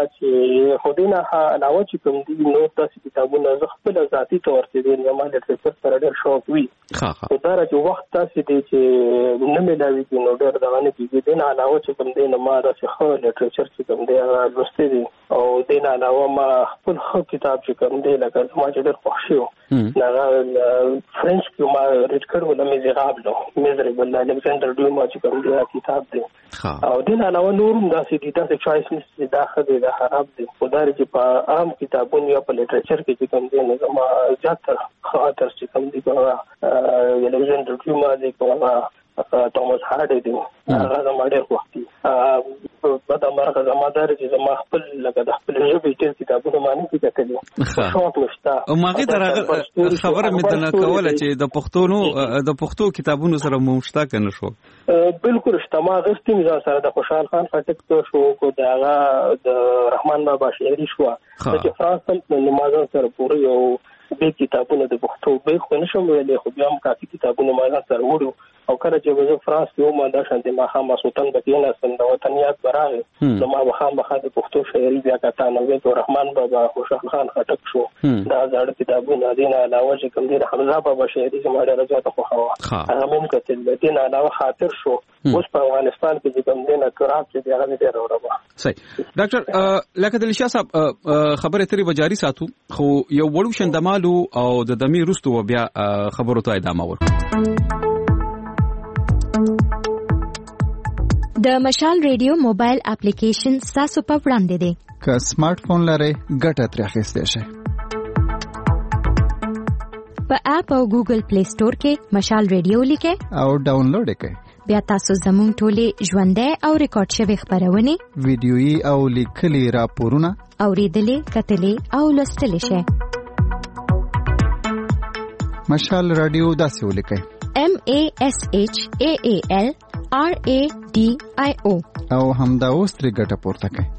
چې خو دینه علاوه چې کوم دي نو تاسو کتابونه زه خپل ذاتی تور ته دي ما د ریسرچ سره ډیر شوق وي. ها ها دا چې وخت تاسو دي چې نه ملاوي دي نو ډیر دا نه کیږي دینه علاوه چې کوم دي نو ما دا څه خو لټریچر چې کوم دی هغه لوستي دي او دینه علاوه ما خپل خو کتاب چې کوم دی لکه ما چې ډېر خوښ شو هغه فرنچ کې ما ریډ کړو د میزرابل میزرابل الکساندر ډیوما چې کوم دی کتاب دی او دینه علاوه نورم داسې دي تاسو چوایس نشته دا خدای دا خراب دي خدای چې په عام کتابونو یا په لټریچر کې چې کوم دی نو ما زیاتره خاطر چې کوم دی هغه الکساندر ډیوما دی هغه توماس هارډي دی هغه زما ډېر خوښ دي په دا مرغه زما دار چې زما خپل لکه د خپل ژبې ټول کتابونه معنی کې کتلي شوق مشتا او ماغه درغه خبره مې دنه کوله چې د پښتونو د پښتو کتابونو سره ممشتا کنه شو بالکل شتما غستې مې سره د خوشحال خان خټک شو کو داغه د رحمان بابا شعري شو چې فرانس په نماز سره پوره یو به کتابونه د پښتو به خو نشم ویلې خو بیا هم کافي کتابونه ما سره وړو او کله چې زه فرانس یو ما د شانتي ما خامہ سلطان بکینه سم د وطنیات براغه نو ما خامہ د پښتو شاعري بیا کته نو د رحمان بابا خوشحال خان خټک شو دا زړه کتابونه دینه علاوه چې کوم دي حمزه بابا شاعري زما ډېر زیات خوښه هغه مون کتل دینه علاوه خاطر شو اوس په افغانستان کې چې کوم دینه کراب چې هغه ډېر اوربا صحیح ډاکټر لکه د لشا صاحب خبره تری بجاری ساتو خو یو وړو شندمالو او د دمی روستو بیا خبرو ته ادامه ورکړو. د مشال ریډیو موبایل اپلیکیشن تاسو په وړاندې دی. که سمارټ فون لرئ ګټه ترې اخیستی شئ. په اپ او ګوګل پلی سٹور کې مشال ریډیو لیکئ او ډاونلوډ یې کړئ. بیا تاسو زموږ ټولې ژوندۍ او ریکارډ شوي خبرونه ویډیويي او لیکلي راپورونه اوریدلې کتلې او لوستلې شئ. مشال رادیو داسې ولیکئ M A S H A A L R A D I O او همدا اوس ترې ګټه پورته کړئ.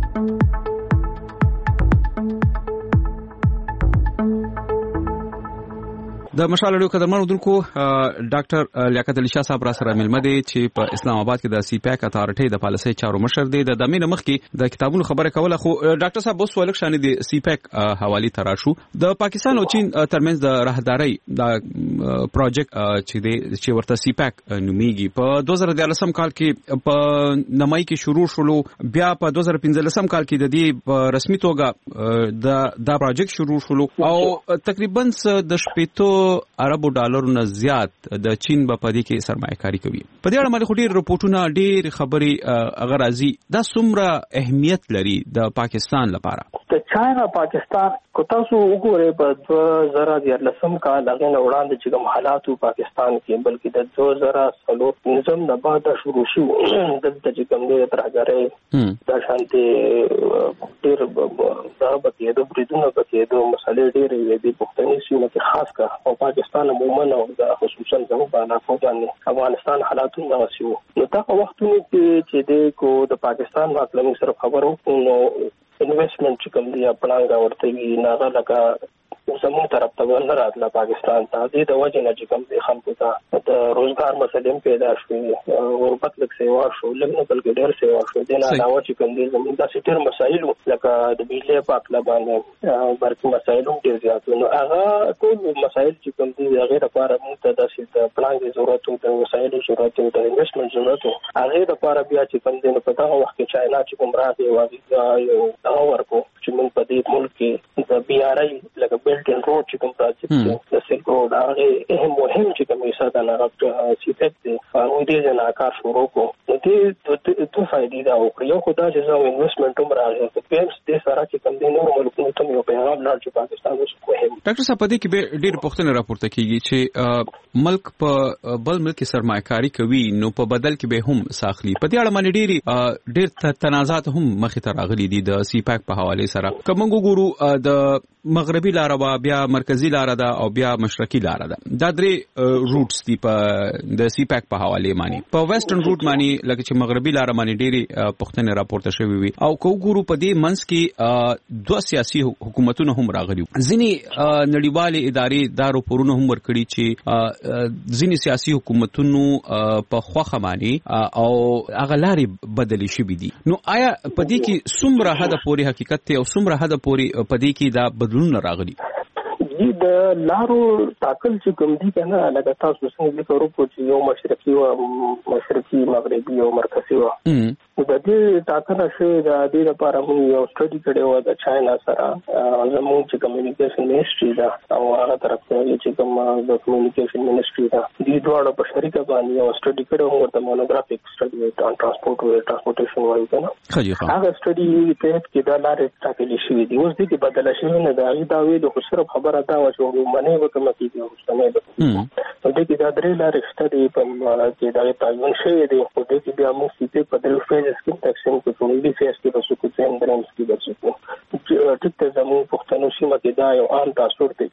د مشال اړیو قدرمنو دونکو ډاکټر لیاقت علي شاه صاحب را سره ملمه دي چې په اسلام آباد کې د سی پیک اتارټي د پالیسي چارو مشر دي د دمینه مخ کې د کتابونو خبره کوله خو ډاکټر صاحب اوس ولک شان دي سی پیک حوالی تراشو د پاکستان او چین ترمنځ د راهداري د پروجیکټ چې دی چې ورته سی پیک نوميږي په دوه زره ديارلسم کال کې په نمای کې شروع شولو بیا په دوه زره پنځلسم کال کې د دې رسمي توګه د دا پروجیکټ شروع شولو او تقریبا د شپږ عربو ډالرو نه زیات د چین په پدې کې سرمایه‌کاري کوي. په دې اړه باندې ډېر رپورټونه ډېر خبري اگر راځي دا څومره اهمیت لري د پاکستان لپاره. د چاینا پاکستان کو تاسو وګورئ په دوه زره ديارلسم کال هغه نه وړاندې چې کوم حالات پاکستان کې بلکې د دوه زره څلور نظام نه بعد شروع شو دلته چې کوم دې ترګره د شانتي ډېر دا به د بریدونو په کې د مسلې ډېرې د پښتني سیمه کې خاص کار او پاکستان عموما او د خصوصا زموږ باندې فوجان افغانستان حالاتونه وسیو نو دا وختونه چې د کو د پاکستان مطلب سره خبرو نو انویسټمنٹ چې کوم دی پلانګه ورته وی نه لکه زموږ طرف ته نه راتله پاکستان ته د دې وجه نه چې کوم دی خلکو ته د روزګار مسلې پیدا شوې غربت لک سیوا شو لږ بلکې ډېر سیوا شو د نه علاوه چې کوم دی زموږ د سټر مسایل لکه د بجلی پاک لبانه برکې مسایل هم ډېر زیات نو هغه ټول مسایل چې کوم دی هغه لپاره موږ ته د سیستم پلان ضرورت او د وسایلو ضرورت او د انویسټمنټ ضرورت هغه لپاره بیا چې کوم دی په دغه وخت کې چاینا چې کوم راځي واځي یو دا ورکو چې موږ په دې ملک کې د بي ار آی لکه بیلټ ان روډ چې کوم پروجیکټ د سیلک روډ هغه اهم مهم چې کوم یې ساده نه سیفت دی او دې نه کار شروع کو نو دې ته فائدې دا او یو خدای چې زو انویسټمنټ هم راغی په پیمس دې سره چې کوم دې نور ملکونو ته یو پیغام لاړ چې پاکستان اوس مهم ډاکټر صاحب دې کې ډېر پوښتنه راپورته کیږي چې ملک په بل ملک سرمایه‌کاري کوي نو په بدل کې به هم ساخلي په دې اړه باندې ډېری ډېر تنازعات هم مخې ته راغلي دي د سی پیک په حواله سره کوم وګورو د مغربي لار علاوه بیا مرکزی لار ده او بیا مشرقي لار ده. دا درې روټس دي په د سی پیک په حواله معنی. په ویسټرن روټ معنی لکه چې مغربي لار معنی ډېری پښتنه راپورته شوی وي او کو ګورو په دې منځ کې دوه سیاسي حکومتونه هم راغلي. ځینی نړیوالې ادارې دا راپورونه هم ورکړي چې ځینی سیاسي حکومتونو په خوخه معنی او اغلاري بدلی شوی دي. نو آیا په دې کې څومره حد پورې حقیقت ته او څومره حد پورې په دې کې دا بدلون راغلي؟ د لارو ټاکل چې کوم دي کنه لکه تاسو څنګه ذکر وکړو چې یو مشرقي او مشرقي مغربي او مرکزي و د دې ټاکنه شوی د دې لپاره موږ یو سټډي کړی و د چاینا سره زموږ چې کمیونیکیشن منسټري دا او هغه طرف ته چې کوم د کمیونیکیشن منسټري دا دې دواړو په شریکه باندې یو سټډي کړو موږ د مونوګرافیک سټډي آن ترانسپورت او ترانسپورټیشن وایي کنه هغه سټډي په کې دا لارې ټاکلې شوې دي. اوس دې کې بدل شوی نه دا دا وی د خسر خبره دا و چې منې وکړه کېږي اوس نه ده. نو دې کې دا درې لارې سټډي په کې دا تعین شوی دی او دې کې بیا موږ چې په درې فیز کې تقسیم کوو. دې فیز کې به څه کوم درېم کې به څه کوو. ټیک ته زموږ پښتنو سیمه کې دا یو عام تاثر دی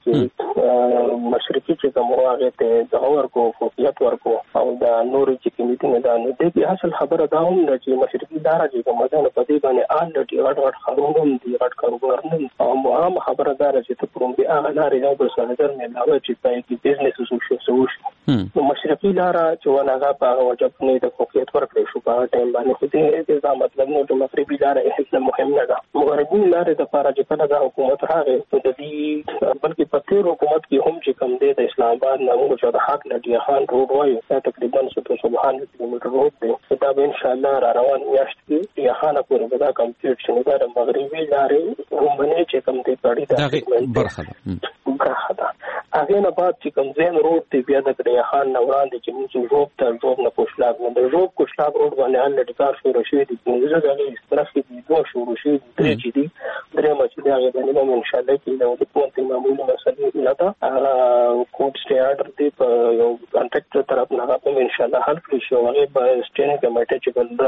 چې مشرقي چې کوم هغه ته د ورکو فوقیت ورکو او دا نور چې کمیټینګ دا نه دي. کې اصل خبره دا هم ده چې مشرقي اداره چې کوم ده په دې باندې آل لټي غټ غټ خارونو دي غټ کاروبار نه او عام خبره دا چې ته پروم دي هغه لارې نو بل څه نظر نه لاوي چې پای کې بزنس وسو شو شو. نو مشرقي لاره چې وناغه په وجب نه د فوقیت ورکړي شو په ټایم باندې خو دې دا مطلب نو چې مغربي لاره هیڅ مهم نه ده. مغربي لاره د لپاره چې کله دا حکومت راغی نو د دې بلکې په تیر حکومت کې هم چې کوم دی د اسلام آباد نه موږ چې د حق لډي خان روډ وایو دا تقریبا سبحان کیلومتر روډ دی. دا به ان شاء الله را روان میاشت کې یا خانه پورې دا کمپلیټ شي. دا د مغربي لارې هم باندې چې کوم دی پړی دا برخه ده برخه ده. هغه نه بعد چې کوم زین روډ دی بیا د کډیا خان نه وړاندې چې موږ روډ ته روډ نه پوښلاګ نه د روډ کوښلاګ روډ باندې ان لډي کار شروع شوی دی. موږ دا یې طرف کې دوه شروع شوی دی چې دی درې مچ دی هغه باندې ان شاء الله کې د حکومت معمولی مسلې نه ده. هغه کوډ سټي آرډر دی په یو کانټراکټر طرف نه په ان شاء الله حل کړی شو. هغه په سټینګ کمیټه چې بل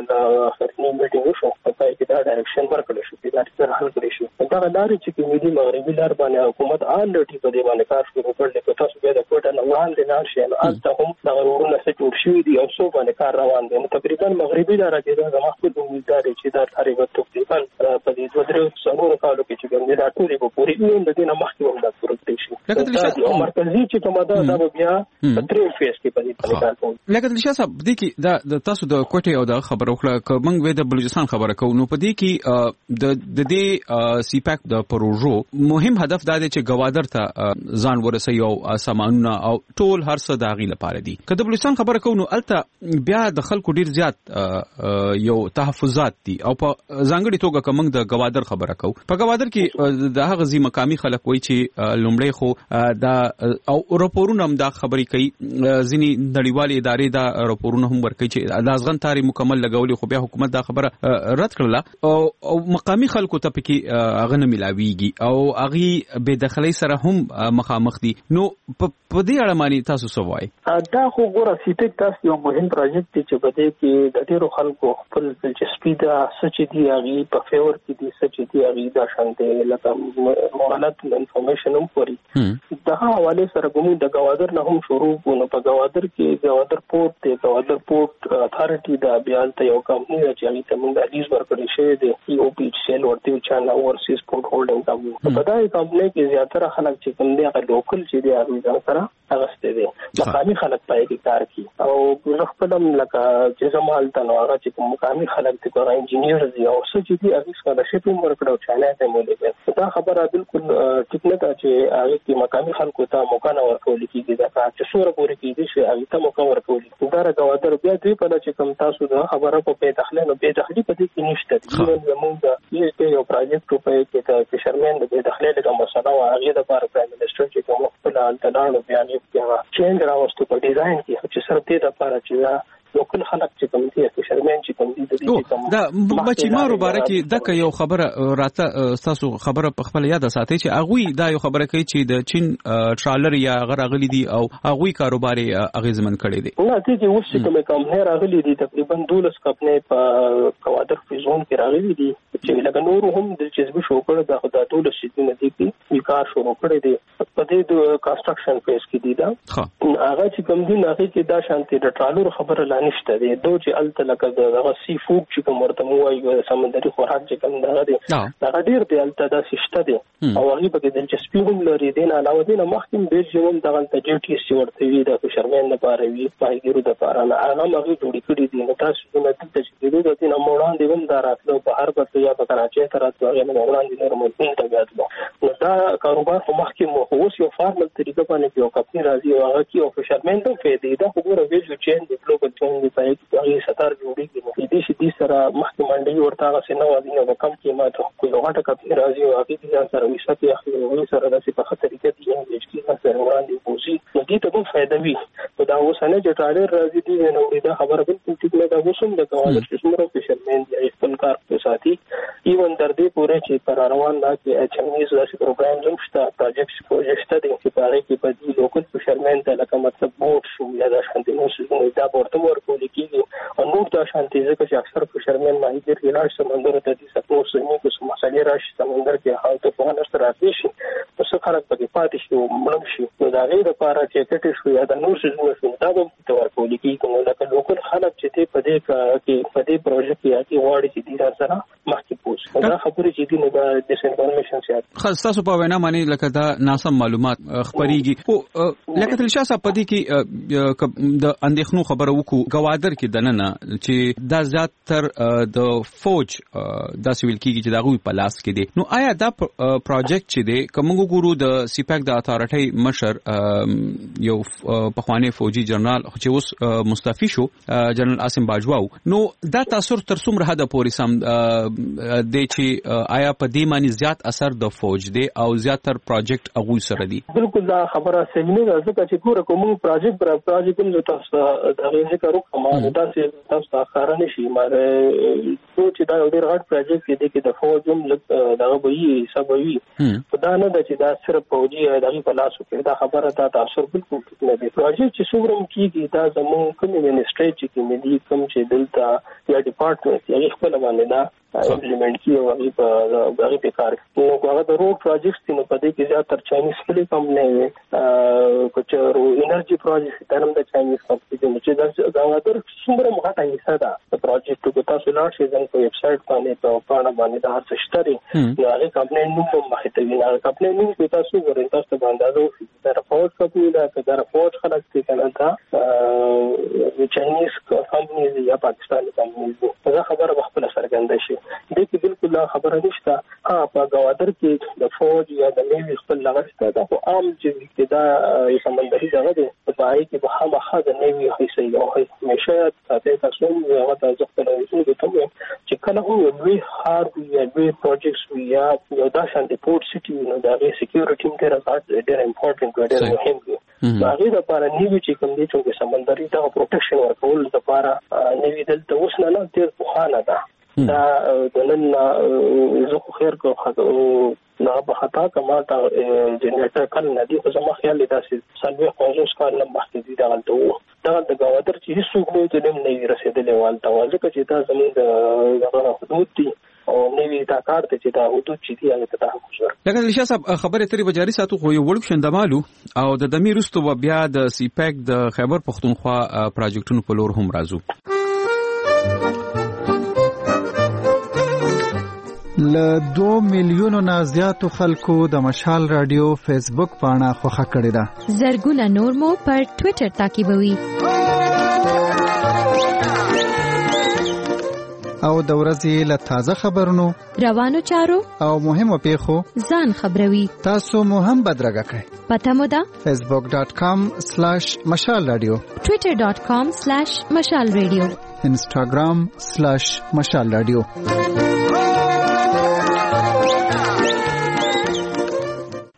د اخرنی میټینګ شو په پای کې دا ډایرکشن ورکړل شو چې دا څنګه حل کړی شو. دا لارې چې کومې مغربي لار باندې حکومت آل لټي په دې باندې کار شروع کړل. په تاسو بیا د کوټه نه وړاندې نه شي نو البته هم دا ورونه څه جوړ شوی دی او څو باندې کار روان دی. نو تقریبا مغربي لار کې دا محدود امیدوار چې دا تقریبا تقریبا په دې دوه درې څلور کالو کې چې کوم دا ټول په پوری وین د دې نه مخکې هم دا پوره کړی شي. دا مرکزي چې کومه دا دا بیا په درې فیس کې په دې باندې کار کوي. لکه د شاسه د کې دا د تاسو د کوټه او د خبرو خلک موږ وې د بلوچستان خبره کوو. نو په دې کې د د دې سی پیک د پروژو مهم هدف دا دی چې گوادر ته ځان ورسي او سامانونه او ټول هر څه داغي لپاره دي. کله بلوچستان خبره کوو نو الته بیا د خلکو ډیر زیات یو تحفظات دي او په ځانګړي توګه کوم د گوادر خبره کوو. په گوادر کې د هغه ځی مقامي خلک وایي چې لومړی خو دا او راپورونه هم دا خبرې کوي. ځینی نړیوالې ادارې دا راپورونه هم ورکوي چې د ازغن تاری مکمل لګولې خو بیا حکومت دا خبره رد کړله او مقامي خلکو ته پکې هغه نه ملاويږي او هغه به دخلي سره هم مخامخ دي. نو په دې اړه معنی تاسو څه وایي؟ دا خو ګوره سیټیک تاسو یو مهم پروژیکټ دی چې په دې کې د ډیرو خلکو خپل دلچسپي دا سچ دي هغه په فیور کې دي سچ دي هغه دا شانته لکه مغالط انفارمیشن هم پوری دا حواله سره کوم د گوادر نه هم شروع کوو. په گوادر کې گوادر پورت دی گوادر پورت اتھارټي دا بیان ته یو کمپنی چې هغه ته موږ د لیز ورکړی شوی دی ای او پی سیل ورته چې نه اورسیز پورت هولډینګ کمپنی. په دای کمپنی کې زیاتره خلک چې کوم دی هغه لوکل چې دی هغه ځان سره اغسته دي. مقامي خلک پای کې کار کوي او زه خپل هم لکه چې زمال ته نو هغه چې کوم مقامي خلک دي کوم انجینیر دي او څه چې دي هغه څنګه شپې ورکړو چانه ته مولې ده. دا خبره بالکل ټیک نه ده چې هغه کې مقامي خلکو ته موقع نه ورکول کیږي. دا چې څوره پورې کیږي چې هغه ته موقع ورکول. دا راغوادر بیا دوی په چې کوم تاسو دا خبره په په داخله نو په داخلي په دې کې نشته. زموږ د یو پروجیکټ په کې ته شرمن د داخلي د مسله او هغه د پاره پرایم منسټر چې کوم خپل التدان بیان کې چینج راوستو په ډیزاین کې چې سره دې د لپاره چې لوکل خلک چې کوم دي فشرمن چې کوم دي د دې دا بچی مارو بارکه دغه یو خبره راته تاسو خبره په خپل یاد ساتي چې اغوی دا یو خبره کوي چې د چین ټرالر یا غراغلی دي او اغوی کاروبار اغیزمن کړي دي نه چې اوس چې کوم کمپنی راغلي دي تقریبا دولس کمپنی په کوادر فزون کې راغلي دي چې لکه نور هم د جذب شو کړه د خدای دولس چې نه دي کې کار شروع کړی دي په دې د کنسټرکشن فیس کې دي دا هغه چې کوم دي نه کې دا شانتي د ټرالر خبره لا نشته دي دوه چې الته لکه دغه سی فود چې کوم ورته موایي سمندري خوراک چې کوم دغه دي دا ډیر دی الته دا سشته دي او هغه به د دلچسپي هم لري دین علاوه دین مخکې به ژوند دغه ته جی ټي سی ورته وی د فشرمن لپاره وی پایګرو د لپاره نه هغه هغه جوړی کړی دي نو تاسو نه د چې د دې نه موړان دی هم دا راتلو بهر په یا په کراچۍ ته راتلو هغه نه وړاندې نور ممکن ته غاټلو نو دا کاروبار په مخکې مو اوس یو فارمل طریقه باندې یو کمپنی راځي او هغه کې او فشرمن ته فائدې دا خبره ویجو چین د ګلوبل چین دی په کې هغه ستار جوړیږي نو دې شي دې سره مخکې منډي ورته هغه سينو دي نو کم قیمت کوئی هغه کمپنی راځي او هغه دې سره وساتي هغه سره د څه په خطر کې دي چې سره وړاندې پوزي نو دې ته هم فائدہ وي په دا اوس نه چې ټاله راځي دي نو دا خبره بالکل ټیک نه دا وسوم د کوالر شمره فشرمن دی خپل کار په ساتي ایون تر دې پورې چې پر روان دا چې اچ ام ایز داسې پروګرام هم شته پروجیکټ پروجیکټ دي چې په هغه کې په دې لوکل فشرمن ته لکه مطلب بوټ شو یا د شانتي نو څه دا ورته ورکول کېږي او نور دا شانتي ځکه چې اکثر فشرمن ماهیګر هلال سمندر ته دي سپورټ سمې کو سم مسالې راشي سمندر کې حالت په هغه سره راځي شي په څه خلک پکې پاتې شي او مړ شي نو دا غیر لپاره چې کټ شو یا د نور څه شو دا به ته ورکول کېږي نو لکه لوکل خلک چې په دې کې په دې پروژه کې اتی واړي چې دي سره مخکې پوس دا خبرې چې دي نو دا د انفارمیشن څخه خاص تاسو په وینا باندې لکه دا ناسم معلومات خبريږي او لکه تل شاسه په دې کې د اندېښنو خبره وکړو غوادر کې دننه چې دا زیات تر د فوج د سیویل کېږي چې دا غوي په لاس کې دي نو آیا دا پروجیکټ چې دی کوم ګورو د سیپاک د اتارټي مشر یو پخوانی فوجي جنرال چې اوس مستعفي شو جنرال عاصم باجوا نو دا تاثیر تر څومره حد پورې سم دی چې آیا په دې معنی زیات اثر د فوج دی او زیات تر پروجیکټ هغه سره دی بالکل دا خبره صحیح نه ده ځکه چې ګوره کوم پروجیکټ پر پروجیکټ هم تاسو د غوښنه کارو کومه دا چې تاسو ښکارا نشي ماره چې دا یو ډېر غټ پروجیکټ دی چې د فوج هم دا وایي حساب وایي دا نه ده چې دا صرف فوجي دغه په لاس کې دا خبره دا تاثیر بالکل نه دی پروجیکټ چې څومره کیږي دا زموږ کوم منسټری چې کوم دي کوم چې دلته یا ډپارټمنټ یا خپل باندې دا امپلیمنٹ کیو هغه په هغه په کار نو هغه د روډ پروجیکټ نو په دې کې زیاتره چاینیز فلی کمپنی وي کوچرو انرژي پروجیکټ ترم د چاینیز کمپنی چې دا هغه څومره مهمه حصہ ده د پروجیکټ کو تاسو لاړ شئ ځکه په ویب سټ باندې په پاڼه باندې دا څه شته نو هغه کمپنی نو په مخه ته وینا کمپنی نو په تاسو ورته تاسو باندې دا رپورټ کوي دا دا رپورټ خلاص کې کنه دا چاینیز کمپنی یا پاکستاني کمپنی دا خبره خپل سرګند شي دې کې بالکل خبره نشته ها په غوادر کې د فوج یا د نیوی خپل لغشته دا خو عام چې دا سمندري ځای دی په پای کې به خامخا د نیوی حصہ یو همیشه تاسو تاسو هغه د ځخته راځي د ته چې کله هم وی هارد یا وی پروجیکټس یا یو دا شان د پورت سټي نو دا غي سکیورټي ټیم ته راځي ډېر امپورټنت ډېر مهم دی هغه د لپاره نیوی چې کوم دي چې سمندري دا پروټیکشن ورکول لپاره نیوی دلته اوس نه نه ډېر بوخانه ده دا د نن زه خو خیر کو نه په خطا کما تا جنریټر کله ندی خو زما خیال دا چې سلوي قوزوس کار لمبه دي دا غلطه دا د غوادر چې هیڅ څوک نه ته نه رسیدلې والته ځکه چې دا زموږ د حدود دي او نوی دا کار ته چې دا حدود چې دی هغه ته حقوق لکه د شاه صاحب خبره تری بجاری ساتو خو یو وړ شندمالو او د دمی رستو بیا د سیپاک د خیبر پختونخوا پروجیکټونو په لور هم راځو ل دو میلیونو نه زیاتو خلکو د مشال رادیو فیسبوک پاڼه خوښه کړې ده زرګونه نور مو پر ټوئیټر تعقیبوي او د ورځې له تازه خبرونو روانو چارو او مهمو پیښو ځان خبروي تاسو مو هم بدرګه کړئ پته مو ده فیسبوک ډاٹ کام سلیش مشال رادیو ټوئیټر ډاٹ کام سلیش مشال رادیو انسټاګرام سلیش مشال رادیو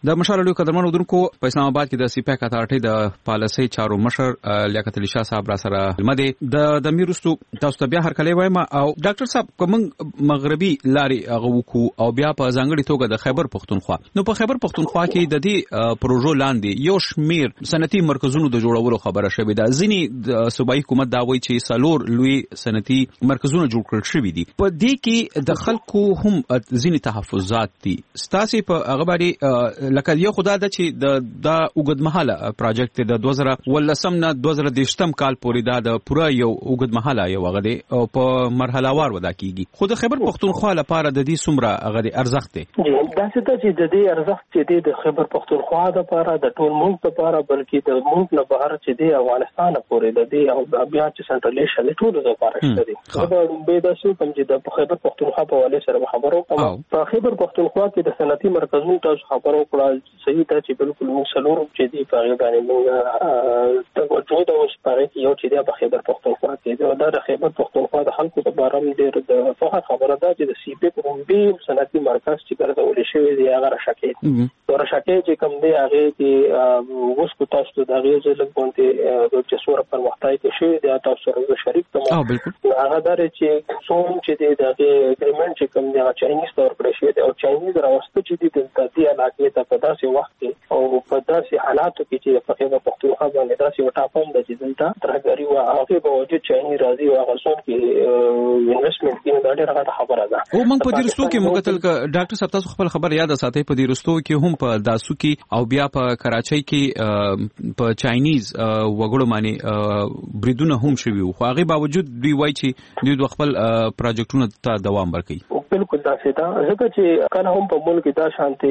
د مشال رادیو قدرمن اردوونکو په اسلام آباد کې د سیپاک اتارټي د پالیسي چارو مشر لیاقت علي شاه صاحب را سره مده د د میرستو تاسو ته بیا هر کله وایم او ډاکټر صاحب کوم مغربي لاري هغه وکړو او بیا په ځانګړي توګه د خیبر پختونخوا نو په خیبر پختونخوا کې د دې پروژو لاندې یو شمیر صنعتي مرکزونو د جوړولو خبره شوې ده. ځینې د صوبایي حکومت دا وایي چې سالور لوی صنعتي مرکزونه جوړ کړل شوي دي. په دې کې د خلکو هم ځینې تحفظات دي. ستاسو په هغه باندې لکه یو خدای د چې د د اوګدمحاله پروجیکټ د دوه زره ولسم نه دوه زره دشتم کال پورې دا د پوره یو اوګدمحاله یو هغه دی او په مرحله وار ودا کیږي. خو د خیبر پختونخوا لپاره د دې څومره هغه دی ارزښت دی؟ دا څه چې د دې ارزښت چې د خیبر پختونخوا لپاره د ټول ملک لپاره بلکې د ملک نه بهر چې د افغانستان پورې د دې او بیا چې سنټرل ایشیا ټول لپاره شته دي. دا به د څه کوم چې د خیبر پختونخوا په حواله سره خبرو کوم. په خیبر پختونخوا کې د صنعتي مرکزونو تاسو خبرو کړل صحیح ده چې بالکل موږ سلور چې دی په هغه باندې موږ د وجود او سپاره کې یو چې دی په خیبر پختونخوا کې دا د خیبر پختونخوا د خلکو لپاره ډېر د فخر خبره ده چې د سی پی په رومبي صنعتي مرکز چې ګرځول شوی دی هغه راشکه دا راشکه چې کوم دی هغه کې اوس کو تاسو د هغه ځل باندې د چسور پر وختای کې شوی دی تاسو سره شریک ته هغه درې چې څوم چې دی د اګریمنت چې کوم دی چاینیز تور کړی شوی دی او چاینیز راوسته چې دی د دې علاقې ته په داسې وخت کې او په داسې حالاتو کې چې په خیبر پختونخوا باندې داسې وټاپم د چې دلته ترګری او هغه به وجود چایني راځي او هغه څوک کې انویسټمنټ کې دا ډېره غټه خبره ده. او موږ په دې رستو کې موږ تل ډاکټر صاحب تاسو خپل خبر یاد ساتئ په دې رستو کې هم په داسو کې او بیا په کراچۍ کې په چاینیز وګړو باندې بریدونه هم شوي خو هغه باوجود دوی وایي چې دوی خپل پروجیکټونو ته دوام ورکوي. بالکل دا څه ده ځکه چې کله هم په ملک دا شانتي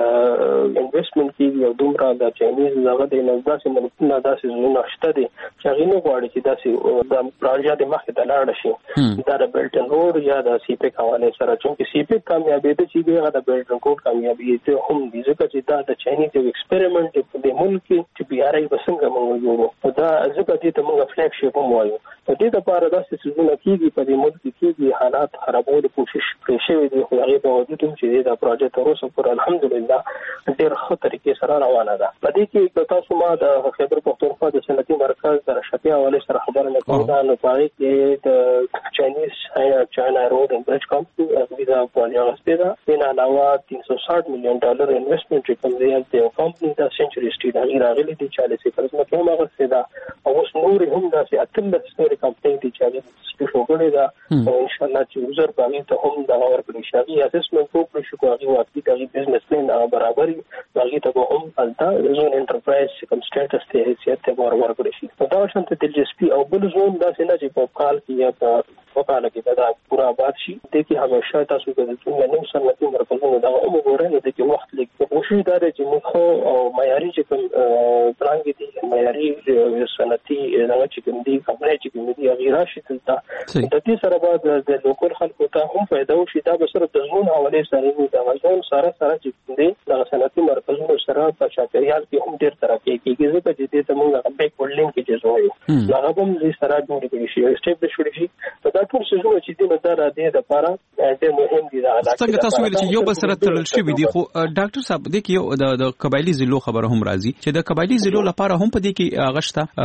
انویسټمنټ کیږي او دومره د چاینیز دغه د نزداسې ملکونه داسې زونه شته دي چې هغه نه غواړي چې داسې د پروژه د مخې ته لاړ شي دا د بیلټ ان روډ یا د سی پی حواله سره چې سی پی کامیابی ده چې هغه د بیلټ ان روډ کامیابی ته هم دي ځکه چې دا د چاینیز یو ایکسپریمنت د ملک چې بیا راي بسنګ موږ جوړو دا ځکه چې ته موږ فلیګ شپ هم وایو په دې لپاره داسې سيزونه کیږي په دې ملک کې حالات خرابولو کوشش شوی دی خو هغه په وجود چې دا پروژه تر اوسه پورې الحمدلله ډېر ښه طریقې سره روانه ده. په دې کې تاسو ما د خیبر پختونخوا د صنعتي مرکز د راشدي حواله سره خبرونه کوم دا نو پاره کې د چاینیز چاینا روډ اینڈ برج کمپنی ویزا پولیو غسته ده نه علاوه تین سو شصت میلیون ډالر انویسټمنټ کوم دی د کمپنی د سنچري سټریټ هغه راغلي دي چالیس پرسنټ کومه غسته ده او اوس نور هم د اتلس ستوري کمپنی دي چې د شوګړې ده او ان شاء الله چې یوزر باندې ته هم دا ورکړي شي اسسمنت وکړي شو هغه واقعي د بزنس پلان برابرۍ هغه ته هم التا زون انټرپرایز کوم سټیټس ته حیثیت ته ورکړي شي دا شانته دلچسپي او بل زون دا څنګه چې په کال کې یا په وکاله کې دا پورا آباد شي د کې همیشه تاسو د څنګه نیم صنعتي مرکزونو دا وګورئ د کې وخت لګي کوشش دا چې موږ او معیاري چې کوم پلان کې دي معیاري صنعتي هغه چې کوم دي کمپنۍ چې کوم دي هغه راشي تلته د دې سره بعد د لوکل خلکو ته هم فائدہ وشي دا به سره د زون حواله سره د غزون سره سره چې دي د صنعتي مرکزونو سره په چاپیریال کې هم ډېر ترقی کیږي ځکه چې دې ته موږ بیک ولډینګ کې جوړو هغه هم دې سره جوړ کړی شي اسټیبل شوی شي دا ټول څه چې دې مدار دې د لپاره ډېر مهم دي دا څنګه تاسو ویل چې یو بل سره تړل شوی دي خو ډاکټر صاحب دې کې یو د قبایلی ضلعو خبره هم راځي چې د قبایلی ضلعو لپاره هم په دې کې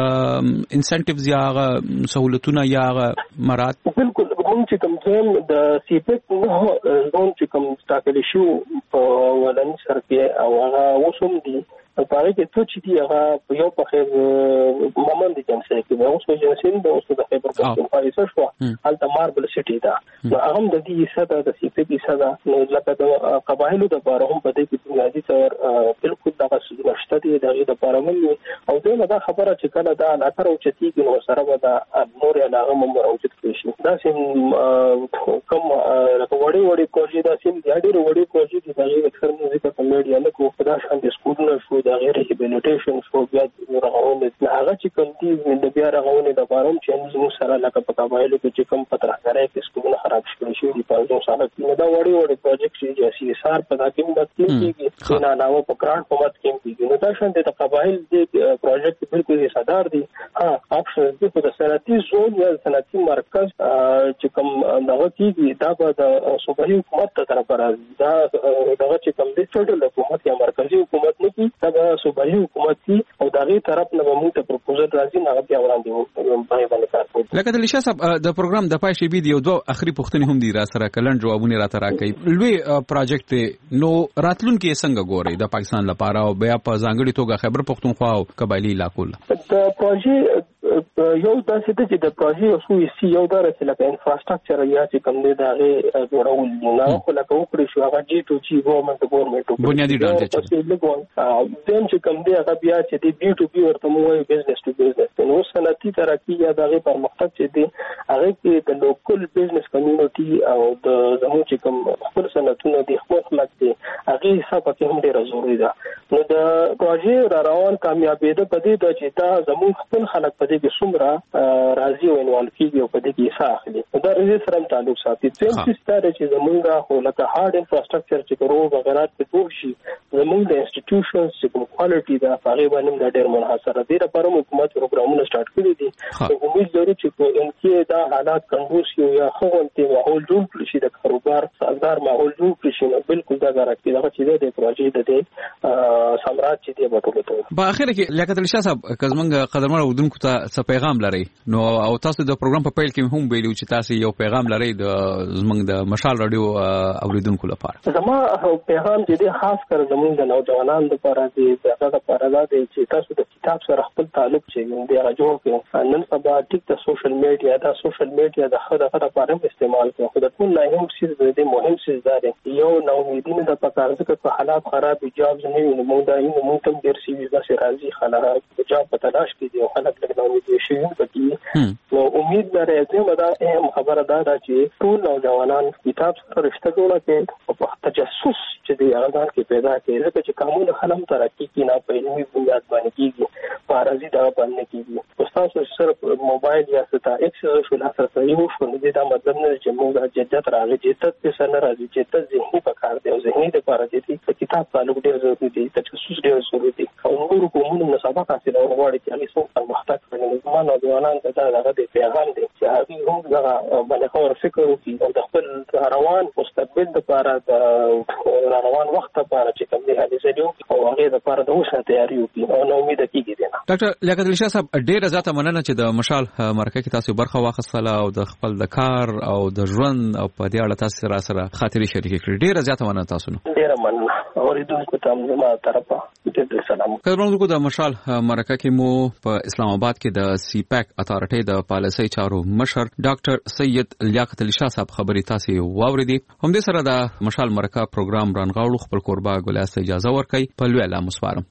غشته انسنټیوز یا سہولتونه یا مراد بالکل هم چې کوم ځم د سی پی نو زون چې کوم ټاکل شو په ولني سر کې او هغه وسوم دي په پاره کې څه چې دی هغه یو په خیر مومن دي چې څه کې اوس په جنسین د اوس د خیبر پختونخوا یې شو هلته ماربل سټی دا هغه د دې صدا د سی پی صدا نو لکه د قبایلو د باره هم په دې کې بنیادی تور بالکل دغه څه نشته دي دغه د باره مې او دا خبره چې کله دا اثر او چتیږي نو سره به د نور علاقه مو راوچت کړي دا سیم کوم لکه وړي وړي کوجی دا سیم د ډېر وړي کوجی د هغه اکثر موزیکا کمیډیا نه کو په دا شان د سکولونو شو د غیر ریهابیلیټیشن شو بیا رغونه هغه چې کوم دي د بیا رغونه د بارم چې موږ سره لکه په قبایلو کې چې کوم پترهګرای کې سکونه خراب شوي شي د پنځه سال کې دا وړي وړي پروجیکټ چې سی اس آر په داکې مت کېږي نه علاوه په کران په مت کېږي نو دا شان د قبایل د پروجیکټ بالکل صدر دي ها اپشن د په صنعتي زون یا صنعتي مرکز چې کوم دغه کېږي دا به د صوبایي حکومت ته طرف راځي دا دغه چې کوم د فدرال حکومت یا مرکزی حکومت نه کی دا صوبایي حکومت کی او دغه طرف نه موږ ته پروپوزل راځي نه بیا وړاندې وو په باندې کار کوي لکه د لیشا صاحب د پروګرام د پای شی ویډیو دوه اخري پوښتنې هم دي را سره کلن جوابونه را ترا کوي لوی پروجیکټ نو راتلونکو څنګه ګوري د پاکستان لپاره او بیا په ځانګړي توګه خیبر پختونخوا او قبایلی علاقو د پروژې یو داسې د چې د پروژې او سو سی یو درته لکه انفراستراکچر یا چې کوم دی دا غي جوړول نه خو لکه وکړي شو هغه جی ټو جی ګورنمنت ګورنمنت بنیادی ډانچه چې لګون دیم چې کوم دی هغه بیا چې دی بي ټو بي ورته مو بزنس ټو بزنس نو صنعتي ترقی یا د غي پرمختګ چې دی هغه کې د لوکل بزنس کمیونټي او د زموږ چې کوم خپل صنعتونه دي خپل خلک دي هغه حساب کې هم ډیره ضروری ده نو د پروژې را روان کامیابی ده په دې د چې دا زموږ خپل خلک په دې کې څومره راضي او انوالو کیږي او په دې کې حصہ اخلي دا رې سره تعلق ساتي چې ستاره چې زموږه خو لکه هارد انفراستراکچر چې کورو وغیرہ په ټول شي زموږ د انسټیټیوشنز چې کوم کوالټي دا هغه باندې د ډېر منحصره دي لپاره حکومت پروګرامونه سٹارټ کړی دي او امید لرو چې په ان کې دا حالات کنډوس یو یا خوونته ماحول جوړ کړي شي د کاروبار سازگار ماحول جوړ کړي شي نو بالکل دا ګارانټي دا چې د پروژې د دې سمراج چې دی وټولته په اخر کې لیاقت علي شاه صاحب کزمنګ قدرمن ودونکو ته څه پیغام لري نو او تاسو د پروګرام په پیل کې هم ویلو چې تاسو یو پیغام لري د زمنګ د مشال رادیو اوریدونکو لپاره زما پیغام دې خاص کر زموږ د نوجوانانو لپاره دی هغه لپاره دا دی چې تاسو د کتاب سره خپل تعلق چې دی هغه جوړ کړئ نن سبا ټیک د سوشل میډیا دا سوشل میډیا د خدای خدای لپاره استعمال کړئ خو د ټول نه هم څه د مهم څه دی یو نو امیدونه د پکار ځکه په حالات خراب جابز نه وي نو دا یو موږ تم ډیر سی ویزا سره راځي خلک جاب په تلاش کې دي او خلک لږ نو دي شي پکې نو امید لري چې دا اهم خبره ده چې ټول نوجوانان کتاب سره رشتہ جوړ کړي او په تجسس چې دی هغه کې پیدا کړي ځکه چې قانون خلم ترقی کې نه په علمي بنیاد باندې کیږي پارازي دا باندې کیږي تاسو صرف موبایل یا ستا ایکسس شو لاسره یو شو نو دا مطلب نه چې موږ جدت راغلي جدت په سن راځي جدت ذهني پکار دی او ذهني د پاره چې کتاب تعلق ډیر ضروري دی تجسس ډیر ضروري دی او نور کومونه مسابقه حاصل او غواړي چې هغه څو پرمختګ کړي نو ما نوجوانان ته دا هغه د پیغام دی چې هغه هم دا باندې خبر فکر وکړي او د خپل روان مستقبل لپاره د روان وخت لپاره چې کوم دی هلي زديو او هغه لپاره د اوسه تیاری وکړي او نو امید کیږي دی ډاکټر لیاقت علي شاه صاحب ډیر زیاته مننه چې د مشال مرکه کې تاسو برخه واخیستله او د خپل د کار او د ژوند او په دې اړه تاسو سره سره خاطري شریک کړې ډیر زیاته مننه تاسو نو ډیر مننه اوریدونکو ته زما طرفه ډیر سلام کډونکو د مشال مرکه کې مو په اسلام آباد کې د سی پیک اتارټي د پالیسي چارو مشر ډاکټر سید لیاقت علي شاه صاحب خبري تاسو واوریدي هم دې سره د مشال مرکه پروګرام رانغاړو خپل قربا ګلاسته اجازه ورکړي په لوی اعلی مسوارم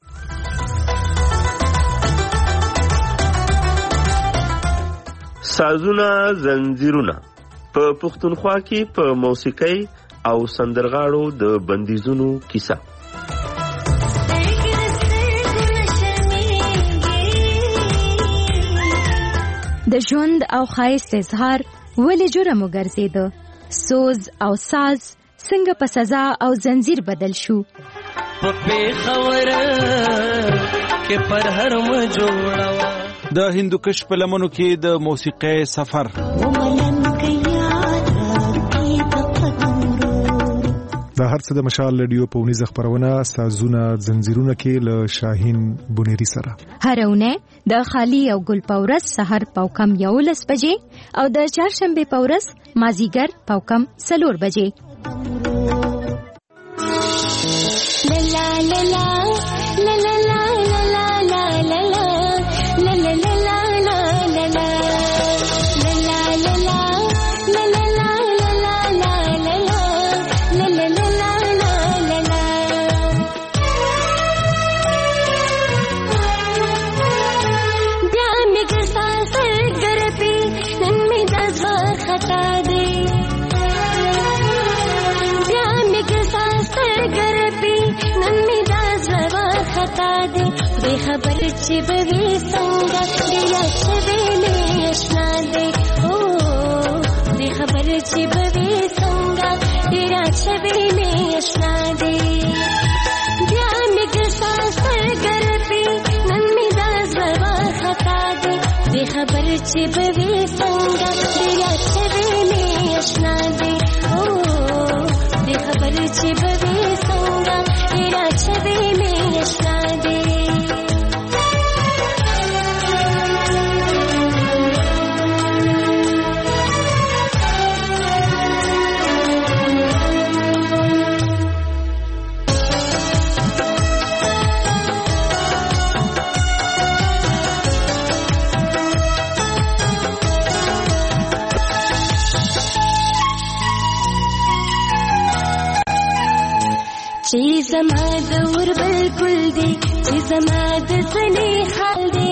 سازونه زنجیرونه په پښتونخوا کې په موسیقي او سندرغاړو د بندیزونو کیسه د ژوند او ښایست اظهار ولې جرم وګرځیده سوز او ساز څنګه په سزا او زنجیر بدل شو په پیښور کې پر هر م جوړوا د هندوکش په لمنو کې د موسیقي سفر دا هر څه د مشال رادیو په ونیزه خبرونه سازونه زنجیرونه کې له شاهین بونيري سره هرونه د خالی او ګل پورس سحر پاوکم یولس بجې او د چهارشنبه پورس مازیګر پاوکم سلور بجې لا لا لا لا لا لا چې بوي څنګه بیا شوي مې اشنا دی او دې خبر چې بوي څنګه بیا شوي مې اشنا دی بیا مې ګرځا سرګرپي نن مې د زړه خطا دی دې خبر چې بوي څنګه بیا شوي مې اشنا دی او دې خبر چې بوي څنګه بیا شوي مې اشنا دی چې زما د ور بلکل دی چې زما د زنې حال دی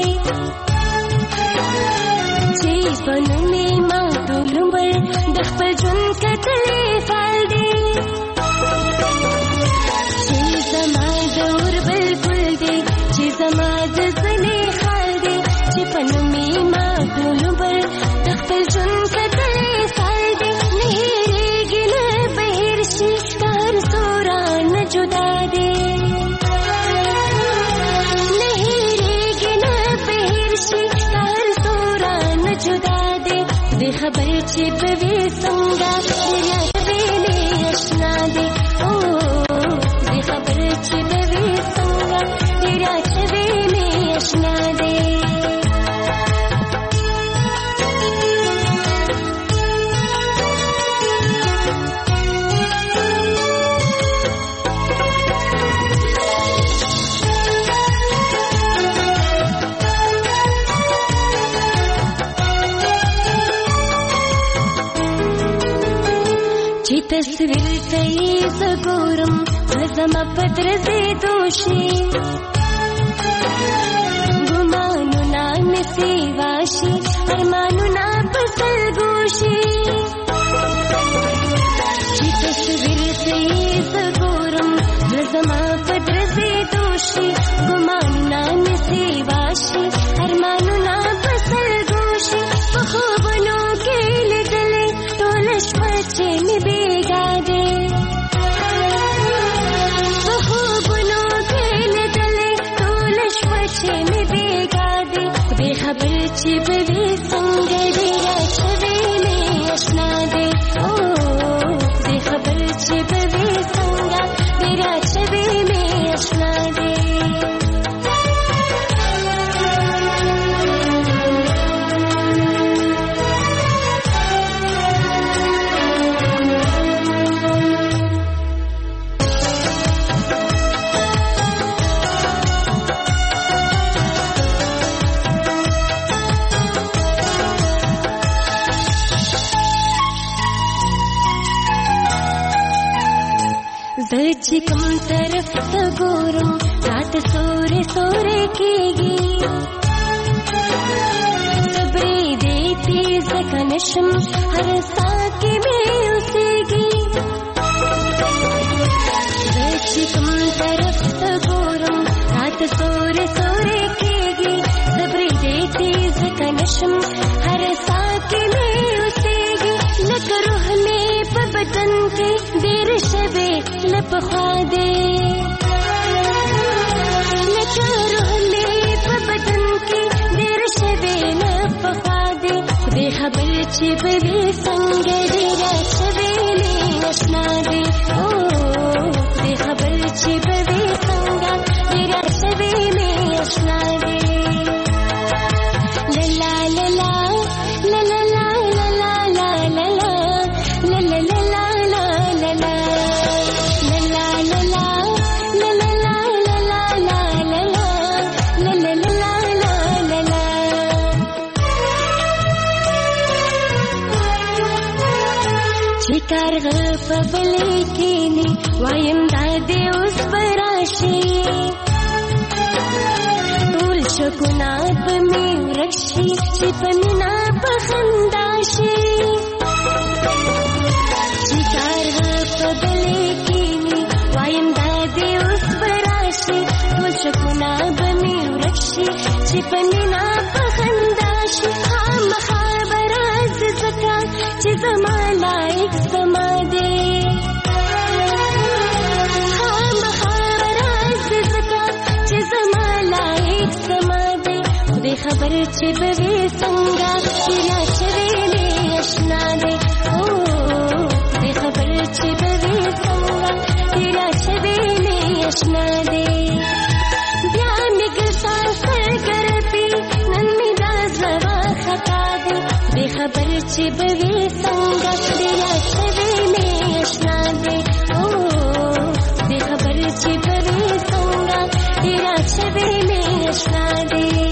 چې په نومې ما ټول عمر د خپل ژوند کتلې فال دی چې زما د ور بلکل دی چې زما د زنې حال دی چې په نومې ما ټول عمر د خپل ژوند کتلې فال دی نه هېرېږي نه بهر شي کار سورا जुदा दे नहीं रेगी न बहिर्शी हर सोरा न जुदा दे बेखबर छिपवे संगा तेरा बेने अशना दे ओ बेखबर छिपवे संगा तेरा बेने अशना दे تصویر تئی زګورم زما پدر زی دوشي ګمانو نا نسی واشي ارمانو نا پسل ګوشي چې تصویر تئی زګورم زما پدر زی دوشي ګمانو نا نسی واشي ارمانو نا پسل ګوشي په خوبونو کې لیدلې ټول شپه چې مې खबर छिपवी संगे दिया छवि में अशना दे ओ दे खबर छिपवी संगा दिया छवि में अशना दे چې کوم طرف ته ګورم رات سورې سورې کېږي صبرې دې تیز کنشم هر ساه کې مې اوسېږي چې کوم طرف ته ګورم رات سورې سورې کېږي صبرې دې تیز کنشم هر ساه کې مې اوسېږي لکه روح مې په بدن کې ډېر شوې لپخوا دے لکه روح مې په بدن کې ډېر شوې لپخوا دے خدای خبر چې بوي څنګه ډېر شوې مې اشنا دے او خدای خبر چې بوي څنګه ډېر شوې مې اشنا دے لا لا لا لا لا لا لا لا لا لا لا لا کارغه په بلې کېني وایم دا دې اوس به راشي ټول شکونه به مې ورک شي چې په مینه به خندا شي چې کارغه په بلې کېني وایم دا دې اوس به راشي ټول شکونه به مې ورک شي پمینا پخندا شي خامخا براز زکا چې زما لایق زما دی خامخا براز زکا چې زما لایق زما دی خدای خبر چې به وي څنګه یا شوي مې اشنا دی او خدای خبر چې به وي څنګه یا شوي مې اشنا دی بیا مې ګسان سر کرپی نن مې دا زوا خطا دی خدای خبر چې به وي څنګه یا شوي مې اشنا دی او خدای خبر چې به وي څنګه یا شوي مې اشنا دی